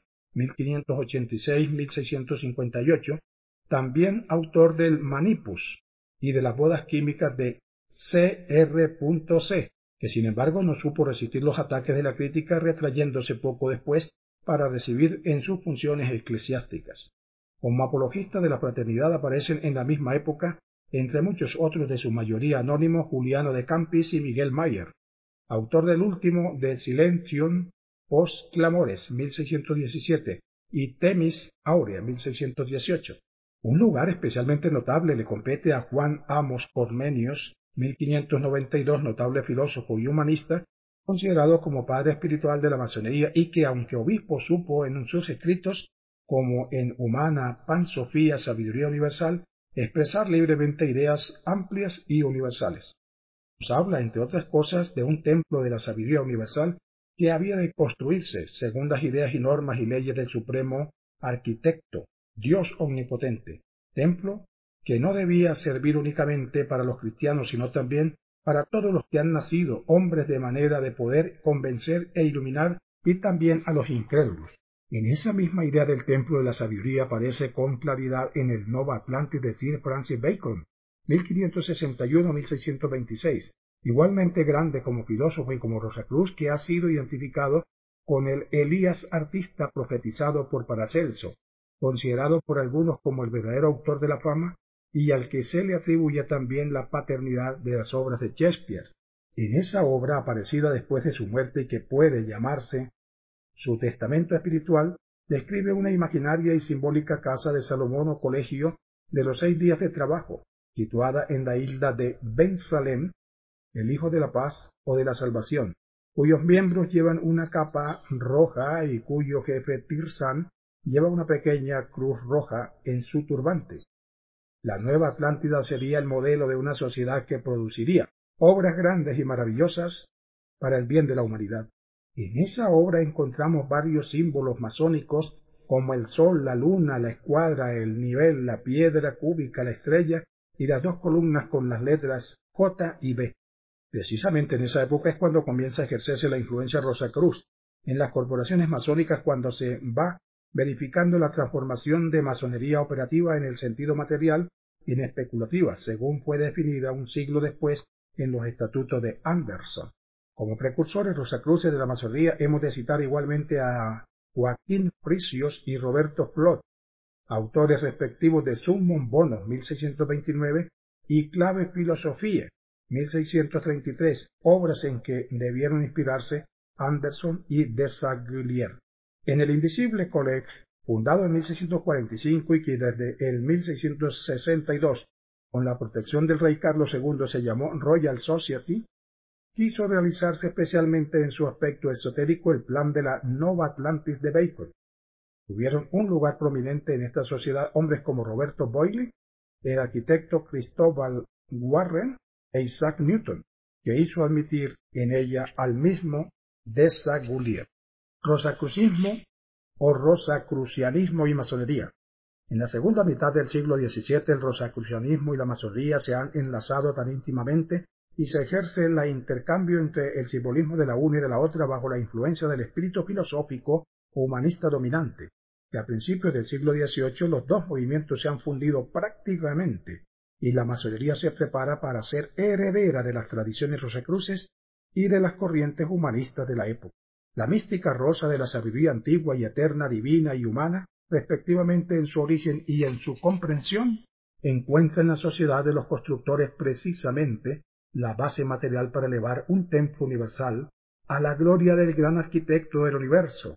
1586-1658, también autor del Manipus y de las bodas químicas de C.R.C., que sin embargo no supo resistir los ataques de la crítica, retrayéndose poco después para recibir en sus funciones eclesiásticas. Como apologistas de la fraternidad aparecen en la misma época, entre muchos otros de su mayoría anónimos, Juliano de Campis y Miguel Mayer, autor del último de Silentium Post Clamores, 1617, y Temis Aurea, 1618. Un lugar especialmente notable le compete a Juan Amos Comenius, 1592, notable filósofo y humanista, considerado como padre espiritual de la masonería y que, aunque obispo, supo en sus escritos, como en Humana Pansofía, Sabiduría Universal, expresar libremente ideas amplias y universales. Nos habla, entre otras cosas, de un templo de la sabiduría universal que había de construirse según las ideas y normas y leyes del Supremo Arquitecto, Dios Omnipotente, templo que no debía servir únicamente para los cristianos, sino también para todos los que han nacido hombres, de manera de poder convencer e iluminar, y también a los incrédulos. En esa misma idea del templo de la sabiduría aparece con claridad en el Nova Atlantis de Sir Francis Bacon, 1561-1626, igualmente grande como filósofo y como Rosacruz, que ha sido identificado con el Elías artista profetizado por Paracelso, considerado por algunos como el verdadero autor de la fama, y al que se le atribuye también la paternidad de las obras de Shakespeare. En esa obra, aparecida después de su muerte y que puede llamarse su testamento espiritual, describe una imaginaria y simbólica casa de Salomón o colegio de los 6 días de trabajo, situada en la isla de Ben Salem, el Hijo de la Paz o de la Salvación, cuyos miembros llevan una capa roja y cuyo jefe Tirsan lleva una pequeña cruz roja en su turbante. La Nueva Atlántida sería el modelo de una sociedad que produciría obras grandes y maravillosas para el bien de la humanidad. En esa obra encontramos varios símbolos masónicos como el sol, la luna, la escuadra, el nivel, la piedra cúbica, la estrella y las 2 columnas con las letras J y B. Precisamente en esa época es cuando comienza a ejercerse la influencia Rosacruz en las corporaciones masónicas, cuando se va verificando la transformación de masonería operativa en el sentido material y en especulativa, según fue definida un siglo después en los estatutos de Anderson. Como precursores rosacruces de la masonería hemos de citar igualmente a Joaquín Frisios y Roberto Flot, autores respectivos de Summum Bonum, 1629, y Clave Philosophiae, 1633, obras en que debieron inspirarse Anderson y Desaguliers. En el Invisible College, fundado en 1645 y que desde el 1662, con la protección del rey Carlos II, se llamó Royal Society, quiso realizarse especialmente en su aspecto esotérico el plan de la Nova Atlantis de Bacon. Tuvieron un lugar prominente en esta sociedad hombres como Roberto Boyle, el arquitecto Cristóbal Warren e Isaac Newton, que hizo admitir en ella al mismo Desaguliers. Rosacrucismo o rosacrucianismo y masonería. En la segunda mitad del siglo XVII el rosacrucianismo y la masonería se han enlazado tan íntimamente y se ejerce el intercambio entre el simbolismo de la una y de la otra bajo la influencia del espíritu filosófico o humanista dominante, que a principios del siglo XVIII los dos movimientos se han fundido prácticamente y la masonería se prepara para ser heredera de las tradiciones rosacruces y de las corrientes humanistas de la época. La mística rosa de la sabiduría antigua y eterna, divina y humana, respectivamente en su origen y en su comprensión, encuentra en la sociedad de los constructores precisamente la base material para elevar un templo universal a la gloria del gran arquitecto del universo,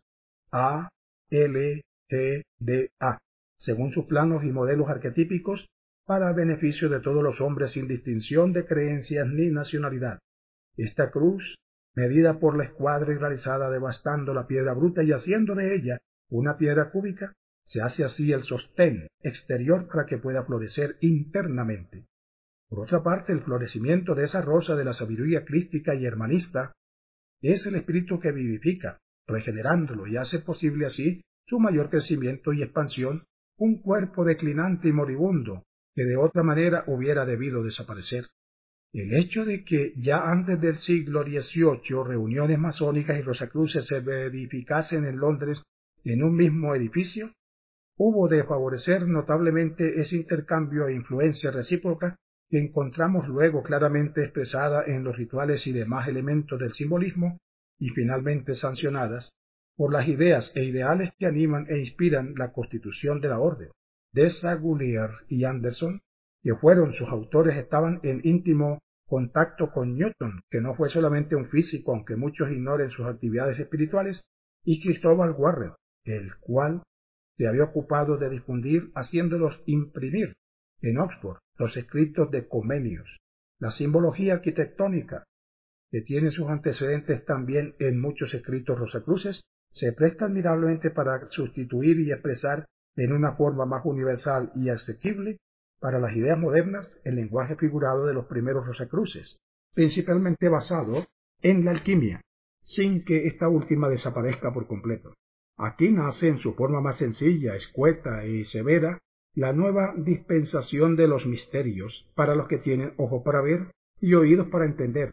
A.L.G.D.A., según sus planos y modelos arquetípicos, para beneficio de todos los hombres sin distinción de creencias ni nacionalidad. Esta cruz, medida por la escuadra y realizada devastando la piedra bruta y haciendo de ella una piedra cúbica, se hace así el sostén exterior para que pueda florecer internamente. Por otra parte, el florecimiento de esa rosa de la sabiduría crística y hermanista es el espíritu que vivifica, regenerándolo y hace posible así su mayor crecimiento y expansión, un cuerpo declinante y moribundo que de otra manera hubiera debido desaparecer. El hecho de que ya antes del siglo XVIII reuniones masónicas y rosacruces se verificasen en Londres en un mismo edificio, hubo de favorecer notablemente ese intercambio e influencia recíproca que encontramos luego claramente expresada en los rituales y demás elementos del simbolismo y finalmente sancionadas por las ideas e ideales que animan e inspiran la constitución de la orden. Desaguliers y Anderson, que fueron sus autores, estaban en íntimo contacto con Newton, que no fue solamente un físico, aunque muchos ignoren sus actividades espirituales, y Cristóbal Warren, el cual se había ocupado de difundir, haciéndolos imprimir en Oxford, los escritos de Comenius. La simbología arquitectónica, que tiene sus antecedentes también en muchos escritos rosacruces, se presta admirablemente para sustituir y expresar en una forma más universal y asequible para las ideas modernas el lenguaje figurado de los primeros rosacruces, principalmente basado en la alquimia, sin que esta última desaparezca por completo. Aquí nace en su forma más sencilla, escueta y severa la nueva dispensación de los misterios para los que tienen ojo para ver y oídos para entender.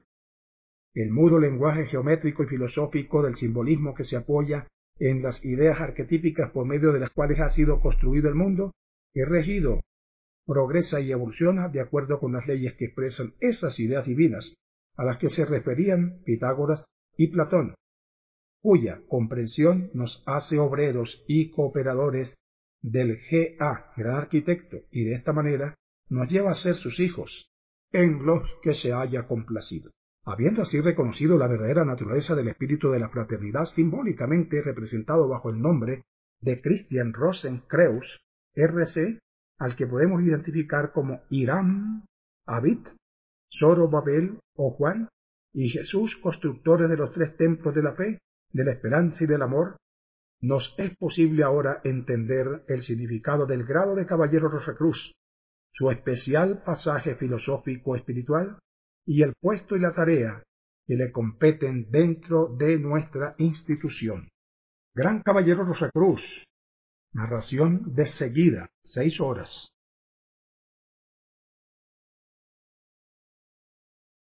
El mudo lenguaje geométrico y filosófico del simbolismo que se apoya en las ideas arquetípicas por medio de las cuales ha sido construido el mundo, es regido, progresa y evoluciona de acuerdo con las leyes que expresan esas ideas divinas a las que se referían Pitágoras y Platón, cuya comprensión nos hace obreros y cooperadores del G.A., gran arquitecto, y de esta manera nos lleva a ser sus hijos, en los que se haya complacido. Habiendo así reconocido la verdadera naturaleza del espíritu de la fraternidad simbólicamente representado bajo el nombre de Christian Rosenkreuz, R.C., al que podemos identificar como Hiram, Abid, Zorobabel o Juan, y Jesús, constructores de los tres templos de la fe, de la esperanza y del amor, nos es posible ahora entender el significado del grado de caballero Rosacruz, su especial pasaje filosófico espiritual y el puesto y la tarea que le competen dentro de nuestra institución. Gran caballero Rosacruz. Narración de seguida, 6 horas.